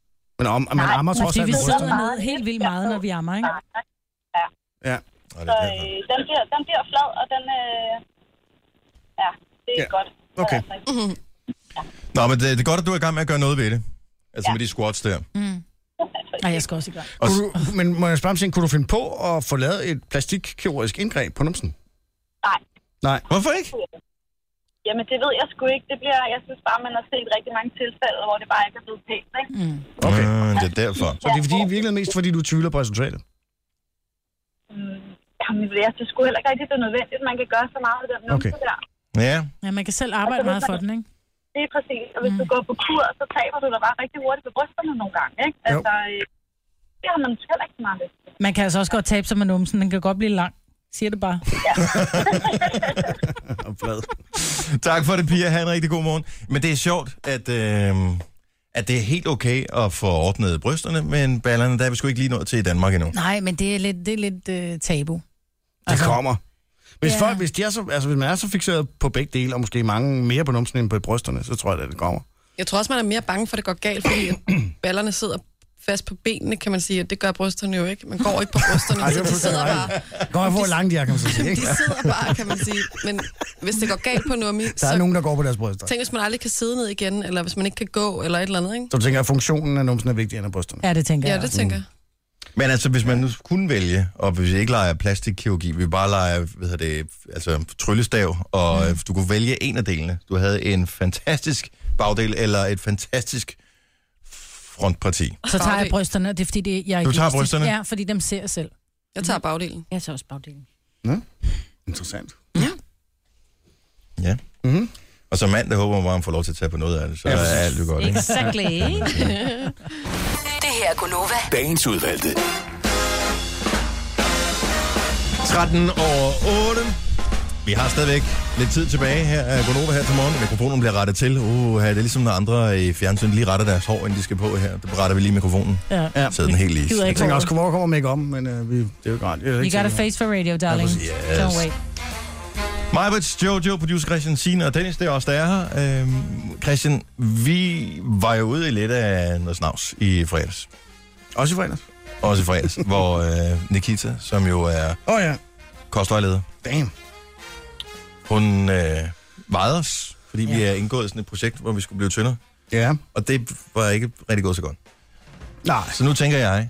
Men om, man Nej, ammer trods fordi alt vi brysterne. sidder ned helt vildt meget, når vi ammer, ikke? Ja. Ja. Så øh, den, bliver, den bliver flad, og den... Øh, ja, det er Ja. godt. Okay. Mm-hmm. Nå, men det, det er godt, at du er i gang med at gøre noget ved det. Altså ja. med de squats der. Mm. Nej, jeg skal også i gang. Kunne du, men må jeg spørge om ting, kunne du finde på at få lavet et plastikkirurgisk indgreb på numsen? Nej. Nej. Hvorfor ikke? Jamen, det ved jeg sgu ikke. Det bliver, jeg synes bare, man har set rigtig mange tilfælde, hvor det bare ikke er blevet pænt, ikke? Mm. Okay. Mm, det er derfor. Så det er fordi, virkelig mest fordi, du tvivler på resultatet? Mm. Jamen, jeg synes sgu heller ikke rigtig, det er nødvendigt. Man kan gøre så meget af den numse Okay. der. Ja. Ja, man kan selv arbejde meget for den, ikke? Det er præcis. Og hvis mm. du går på kur, så taber du dig bare rigtig hurtigt på brysterne nogle gange, ikke? Jo. Altså, øh, det har man heller ikke så meget lyst til. Man kan altså også godt tabe sig med numsen. Den kan godt blive lang. Siger det bare. Tak for det, Pia. Ha' en rigtig god morgen. Men det er sjovt, at, øh, at det er helt okay at få ordnet brysterne, men ballerne, der er vi sgu ikke lige nået til i Danmark endnu. Nej, men det er lidt, det er lidt uh, tabu. Det Altså, kommer. Hvis, ja. folk, hvis, de er så, altså, hvis man er så fixeret på begge dele, og måske mange mere på numsen end på brysterne, så tror jeg, at det kommer. Jeg tror også, man er mere bange for, at det går galt, fordi at ballerne sidder fast på benene, kan man sige, at det gør brysterne jo ikke. Man går ikke på brysterne, Ej, så det er de sidder bare... Går jeg på, hvor langt de er, kan man så sige, ikke? De sidder bare, kan man sige. Men hvis det går galt på nummi, Der er så... nogen, der går på deres bryster. Tænk, hvis man aldrig kan sidde ned igen, eller hvis man ikke kan gå, eller et eller andet, ikke? Så du tænker, at funktionen af numsen er vigtigere end af brysterne? Ja, det tænker Ja, jeg. det tænker jeg. Men altså, hvis man nu kunne vælge, og hvis vi ikke leger plastikkirurgi, vi bare leger, hvad hedder det, altså tryllestav, og mm. du kunne vælge en af delene. Du havde en fantastisk bagdel, eller et fantastisk frontparti. Så tager jeg brysterne, og det er fordi, det, jeg er Du tager egoistisk. brysterne? Ja, fordi dem ser jeg selv. Jeg tager bagdelen. Jeg tager også bagdelen. Ja. Interessant. Ja. Ja. Mm-hmm. Og som mand, der håber man bare, man får lov til at tage på noget af det, så Ja, er præcis. alt jo godt, ikke? Exactly. Det her er Gunova. Dagens udvalgte. tretten over otte. Vi har stadigvæk lidt tid tilbage her af Gonova her til morgen. Mikrofonen bliver rettet til. Uh, det er ligesom når andre i fjernsynet lige retter deres hår, inden de skal på her. Der retter vi lige mikrofonen. Ja. Ja. Sæd den helt i. Jeg tænker også, hvor kommer make om, men uh, vi, det er jo godt. You got a face for radio, darling. Yes. Don't wait. Majbrits, Jojo, producer Christian, Signe og Dennis, det er også der er her. Øhm, Christian, vi var jo ude i lidt af noget snavs i fredags. Også i fredags? Også i fredags, hvor øh, Nikita, som jo er oh, ja. kostvejleder, Damn. hun øh, vejede os, fordi ja. vi er indgået i sådan et projekt, hvor vi skulle blive tyndere. Ja. Og det var ikke rigtig gået så godt. Nej. Så nu tænker jeg,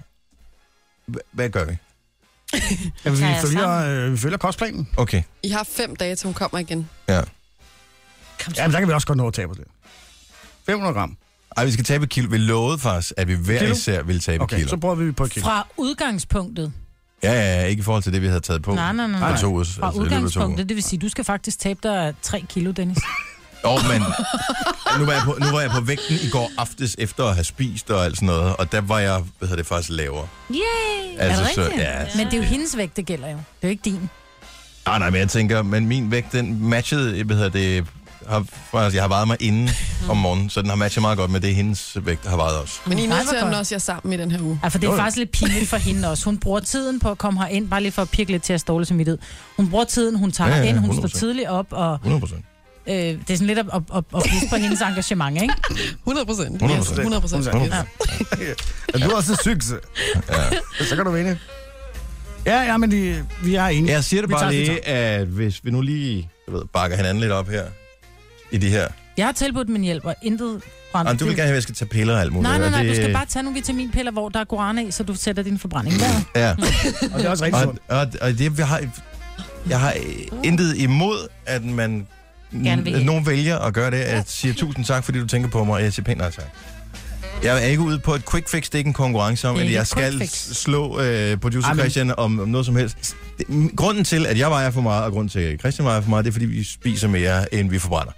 h- hvad gør vi? Jamen, vi, følger, øh, vi følger kostplanen. Okay. I har fem dage, til hun kommer igen. Ja. Ja, men der kan vi også godt nå at tabe os lidt. fem hundrede gram. Ej, vi skal tabe et kilo. Vi lovede faktisk, at vi hver Kilo? især ville tabe Okay, kilo. så prøver vi på et kilo. Fra udgangspunktet. Ja, ja, ja, ikke i forhold til det, vi havde taget på. Nej, nej, nej. nej. På to uger, Fra altså, i løbet af to uger. udgangspunktet, det vil sige, du skal faktisk tabe dig tre kilo, Dennis. Jo, men nu var, jeg på, nu var jeg på vægten i går aftes efter at have spist og alt sådan noget, og der var jeg, hvad hedder det, faktisk lavere. Yay! Altså, er det så- rigtigt? ja. Men det er jo hendes vægt, det gælder jo. Det er jo ikke din. Nej, nej, men jeg tænker, men min vægt, den matchede, hvad hedder det, har, faktisk, jeg har vejet mig inden om morgenen, så den har matchet meget godt med det, hendes vægt har vejet også. Men I er Nej, nødt til hvor at godt. også jer sammen i den her uge. Ja, for det er faktisk lidt pinligt for hende også. Hun bruger tiden på at komme herind, bare lige for at pirke lidt til at ståle som mit. Hun bruger tiden, hun tager Ja, ja, ja, ind, hun hundrede står procent. tidligt op, og hundrede procent. øh, det er sådan lidt at, at, at, at pisse på hendes engagement, ikke? hundrede procent. hundrede procent. hundrede procent. hundrede Ja, du er også succes. Ja. Så kan du vinde. Ja, ja, men de, vi er enige. Jeg siger det Vi bare tager- vi lige, at hvis vi nu lige, jeg ved, bakker hinanden lidt op her, i de her. Jeg har tilbudt min hjælp, og intet brændt. Og du vil gerne have, at jeg skal tage piller og alt muligt. Nej, nej, og nej, det, du skal bare tage nogle vitaminpiller, hvor der er guarana i, så du sætter din forbrænding der. Ja. Og det er også rigtig Og, sundt. og, og det, jeg har, jeg har intet imod, at man Gerne vil at nogen vælger at gøre det, at sige tusind tak, fordi du tænker på mig, og jeg siger pænt nej tak. Jeg er ikke ude på et quick fix, det er ikke en konkurrence om, Det er at ikke jeg et skal quick fix. slå øh, producer Ej, men- Christian om, om noget som helst. Det, grunden til, at jeg vejer for meget, og grunden til, at Christian vejer for meget, det er, fordi vi spiser mere, end vi forbrænder.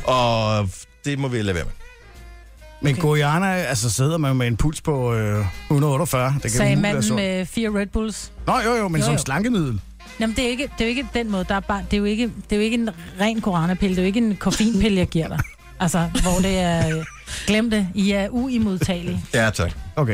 Og det må vi lade være med. Men okay. Guyana, altså sidder man med en puls på øh, et hundrede og otteogfyrre. Det kan Sagde umuligt være manden sundt. med fire Red Bulls. Nå, jo, jo, men Jo, som jo. slankemiddel. Jamen, det er, ikke, det er jo ikke den måde, der er bare, det er jo ikke, det er jo ikke en ren koranapille, det er jo ikke en koffeinpille, jeg giver dig. Altså, hvor det er, øh, glem det, I er uimodtagelige. Ja, tak. Okay.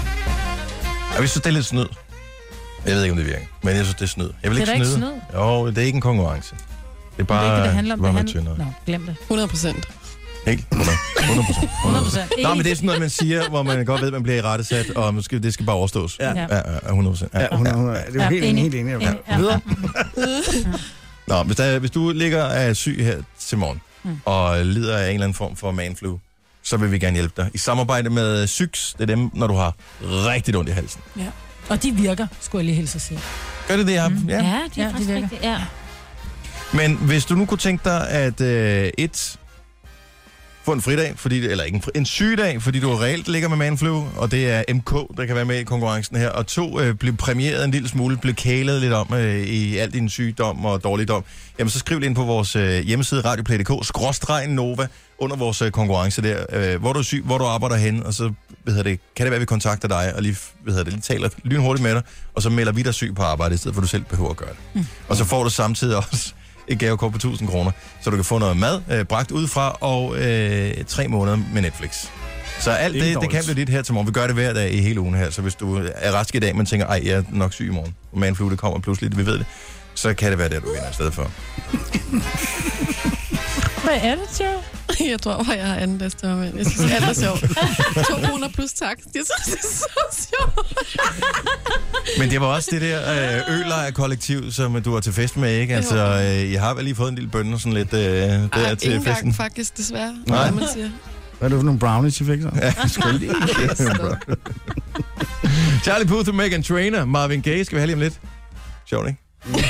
Og hvis det er lidt snyd. Jeg ved ikke, om det virker, men jeg synes, det er snyd. Jeg vil Det er ikke da ikke snyde. Jo, det er ikke en konkurrence. Det er bare, det er ikke det, det handler om. bare Det være handler, tyndere. Nå, glem det. hundrede procent. Helt hundrede procent. hundrede procent. Nå, men det er sådan noget, man siger, hvor man godt ved, at man bliver i rettesat, og måske, det skal bare overstås. Ja. Ja, ja, hundrede procent. Ja, hundrede, hundrede. Det er jo helt enig, helt enig. Ja. Videre. Nå, hvis, der, hvis du ligger af syg her til morgen, mm. og lider af en eller anden form for manflu, så vil vi gerne hjælpe dig. I samarbejde med Syks, det er dem, når du har rigtig ondt i halsen. Ja. Og de virker, skulle jeg lige hilse at sige. Gør det det, ja? Mm. Ja, de er ja, faktisk de virker. rigtigt. Ja. Men hvis du nu kunne tænke dig, at øh, et, få en fridag, fordi, eller ikke en, fri, en sygedag, fordi du reelt ligger med manflu, og det er M K, der kan være med i konkurrencen her, og to, øh, blive præmieret en lille smule, blive kælet lidt om øh, i al din sygdom og dårligdom, jamen så skriv det ind på vores øh, hjemmeside radioplay punktum d k, skråstreg Nova, under vores øh, konkurrence der, øh, hvor du er syg, hvor du arbejder hen, og så ved det, kan det være, at vi kontakter dig, og lige, ved det, lige taler lynhurtigt med dig, og så melder vi dig syg på arbejde, i stedet for at du selv behøver at gøre det. Mm. Og så får du samtidig også et gavekort på tusind kroner, så du kan få noget mad øh, bragt udefra, og øh, tre måneder med Netflix. Så alt det, det, det kan blive dit her til morgen. Vi gør det hver dag i hele ugen her, så hvis du er rask i dag, men tænker, ej, jeg er nok syg i morgen, og manflu, det kommer pludselig, vi ved det, så kan det være det, du vinder i stedet for. Hvad er det, Joe? Jeg tror bare, jeg har anden bedste men jeg synes, alt er sjovt. To kroner plus tak. Jeg synes, det er så sjovt. Men det var også det der øh, ølejr-kollektiv, som du var til fest med, ikke? Altså, øh, jeg har vel lige fået en lille bønne sådan lidt øh, der Ej, til festen. festen. Faktisk, desværre. Nej. Hvad man siger. Hvad er det for nogle brownies, I fik så? Ja, skal lige. Charlie Puth og Meghan Trainor, Marvin Gaye, skal vi have lige om lidt? Sjovt, ikke?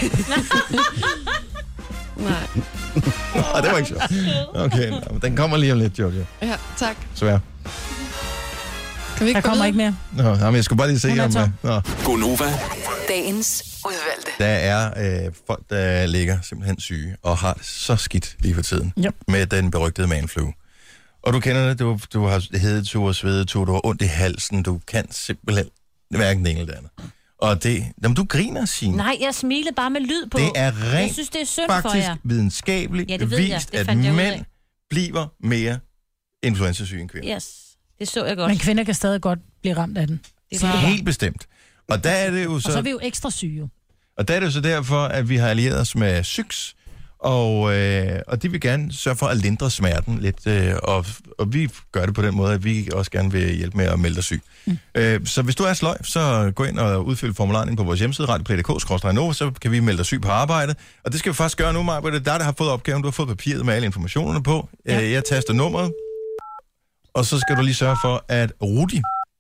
Nej. Ah, det var ikke sjovt. Okay, nå, den kommer lige om lidt, Jojo. Ja, tak. Svær. Kan vi ikke Der kommer ikke mere. Nå, men jeg skulle bare lige se om... Nå. Gonova. Dagens udvalgte. Der er øh, folk, der ligger simpelthen syge og har det så skidt lige for tiden. Yep. Med den berygtede manflu. Og du kender det, du, du har hedetur, svedetur, du har ondt i halsen, du kan simpelthen hverken det ene eller det andet. Og det... Jamen, du griner, Signe. Nej, jeg smilede bare med lyd på. Det er rent Jeg synes, det er synd faktisk for jer. videnskabeligt Ja, det ved jeg. vist, Det at fandt jeg ud af. mænd bliver mere influenzasyge end kvinder. Yes, det så jeg godt. Men kvinder kan stadig godt blive ramt af den. Det var... Helt bestemt. Og der er det jo så... Og så er vi jo ekstra syge. Jo. Og der er det jo så derfor, at vi har allieret os med Syks, og, øh, og de vil gerne sørge for at lindre smerten lidt, øh, og, og vi gør det på den måde, at vi også gerne vil hjælpe med at melde dig syg. Mm. Øh, så hvis du er sløj, så gå ind og udfylde formularen på vores hjemmeside, radioplay punktum d k skråstreg nova, så kan vi melde dig syg på arbejde. Og det skal vi faktisk gøre nu, Maja, det er dig, der har fået opgaven. Du har fået papiret med alle informationerne på. Ja. Øh, jeg taster nummeret, og så skal du lige sørge for, at Rudi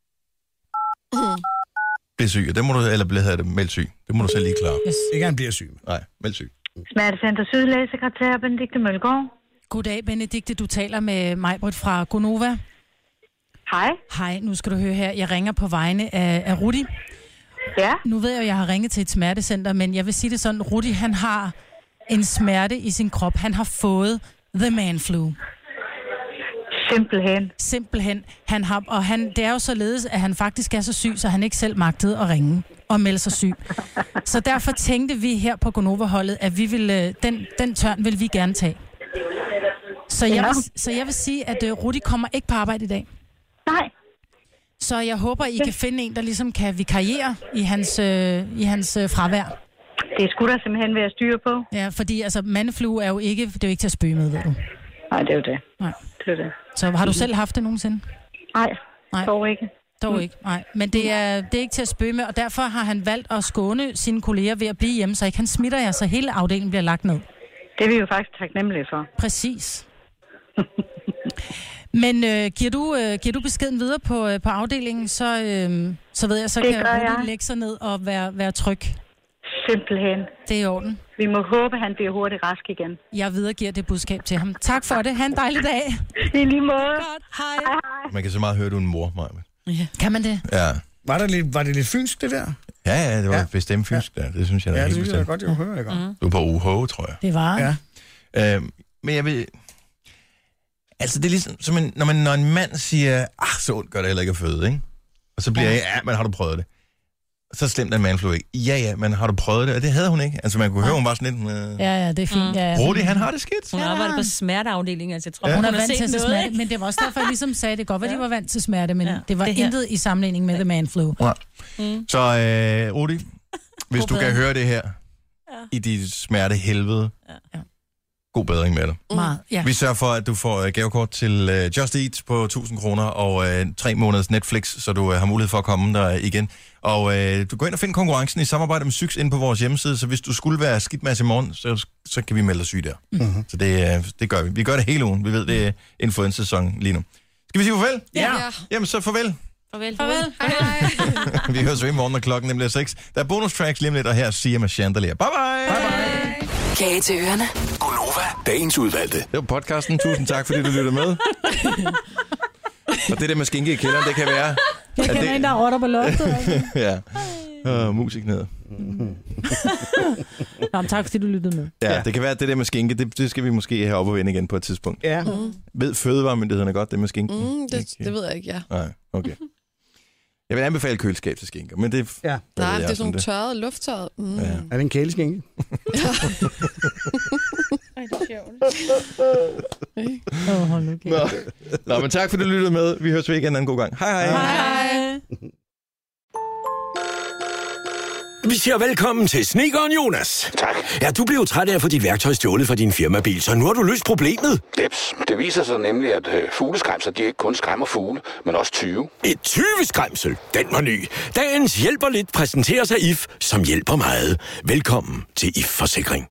mm. bliver syg. Det må du, eller bliver det meldt syg. Det må du selv lige klare. Yes. Ikke han bliver syg. Nej, meldt syg. Smertecenter Sydlægesekretær Benedikte Mølgaard. Goddag, Benedikte. Du taler med Majbrit fra Gonova. Hej. Hej, nu skal du høre her. Jeg ringer på vegne af, af Rudi. Ja. Nu ved jeg, at jeg har ringet til et smertecenter, men jeg vil sige det sådan, Rudi, han har en smerte i sin krop. Han har fået the man flu. Simpelthen. Simpelthen. Han har, og han, det er jo således, at han faktisk er så syg, så han ikke selv magtede at ringe og melde sig syg. Så derfor tænkte vi her på Gonova-holdet, at vi ville, den, den tørn vil vi gerne tage. Så jeg vil, så jeg vil sige, at uh, Rudi kommer ikke på arbejde i dag. Nej. Så jeg håber, I kan finde en, der ligesom kan vikariere i hans, øh, i hans øh, fravær. Det skulle der simpelthen være styr på. Ja, fordi altså, mandeflu er jo ikke, det er jo ikke til at spøge med, ved du. Nej, det er jo det. Nej. Det er det. Så har du selv haft det nogensinde? Nej, Nej. dog ikke. Dog mm. ikke, nej. Men det er, det er ikke til at spøge med, og derfor har han valgt at skåne sine kolleger ved at blive hjemme, så ikke han smitter jer, så hele afdelingen bliver lagt ned. Det er vi jo faktisk taknemmelige for. Præcis. Men øh, giver, du, øh, giver du beskeden videre på, øh, på afdelingen, så, øh, så ved jeg, så det kan Rudi lægge sig ned og være, være tryg. Simpelthen. Det er i orden. Vi må håbe, han bliver hurtigt rask igen. Jeg videregiver det budskab til ham. Tak for det. Ha' en dejlig dag. I lige måde. Godt. Hej. Hej, hej. Man kan så meget høre, du er en mor, Maja. Ja. Kan man det? Ja. Var, der lidt, var det lidt fynsk, det der? Ja, ja, det var ja. bestemt fynsk der. Det synes jeg, der ja, er helt helt bestemt. Ja, det bestemt. synes jeg godt, jeg hører. Du er på U H, tror jeg. Det var. Ja. Øh, men jeg vil... Altså, det er ligesom, som en, når, man, når en mand siger, ah, så ondt gør det heller ikke at føde, ikke? Og så bliver ja. jeg, ja, men har du prøvet det? Så slemt er en manflu ikke. Ja, ja, men har du prøvet det? Og det havde hun ikke. Altså, man kunne ja. høre, hun var sådan lidt... Øh... Ja, ja, det er fint. Mm. Ja, ja. Rudi, han har det skidt. Hun ja. arbejder på smerteafdelingen, altså jeg tror, ja. hun, hun hun er vant til noget, smerte, ikke? men det var også derfor, jeg ligesom sagde, det godt, at de var vant til smerte, men ja. det var det intet i sammenligning med ja. the man flu. Ja. Mm. Så øh, Rudi, hvis du kan høre det her ja. i dit smertehelvede, ja. god bedring med dig. Meget, ja. Vi sørger for, at du får uh, gavekort til uh, Just Eat på tusind kroner og uh, tre måneders Netflix, så du uh, har mulighed for at komme der igen. Og uh, du går ind og finder konkurrencen i samarbejde med Syks inde på vores hjemmeside, så hvis du skulle være skidt med i morgen, så, så kan vi melde dig syg der. Mm-hmm. Så det, uh, det gør vi. Vi gør det hele ugen. Vi ved, det er influenza-sæson lige nu. Skal vi sige farvel? Ja. Jamen, så farvel. Farvel. Farvel. Hej, hej. Vi høres ved i morgen, når klokken nemlig er seks. Der er bonus tracks lige om lidt, og her er Sia med Chandelier. Bye bye! Bye bye! Kage til ørerne. Gonova, dagens udvalgte. Det var podcasten. Tusind tak, fordi du lyttede med. Og det der med skinke i kælderen, det kan være... Jeg kender det... en, der er rotter på loftet. Altså. Ja. Og musik ned. Nå, tak, fordi du lyttede med. Ja, ja, det kan være, at det der med skinke, det, det skal vi måske have op og vende igen på et tidspunkt. Ja. Mm. Ved fødevaremyndighederne godt, det med skinken? Mm, det, det ved jeg ikke, ja. Nej, okay. Jeg vil anbefale køleskab til skinker, men det... Ja. Nej, det er sådan nogle tørrede, lufttørrede. Mm. Ja. Er det en kæleskinke? Ja. Ej, det er sjovt. Åh, hold nu kæft. Nå. Nå, men tak fordi du lyttede med. Vi høres ved igen en anden god gang. Hej hej. Hej. Vi siger velkommen til Snedkeren Jonas. Tak. Ja, du blev jo træt af at få dit værktøj stjålet fra din firmabil, så nu har du løst problemet. Jeps, det viser sig nemlig, at øh, fugleskræmser, de ikke kun skræmmer fugle, men også tyve. Et tyveskræmsel, den var ny. Dagens hjælper lidt præsenterer sig I F, som hjælper meget. Velkommen til I F Forsikring.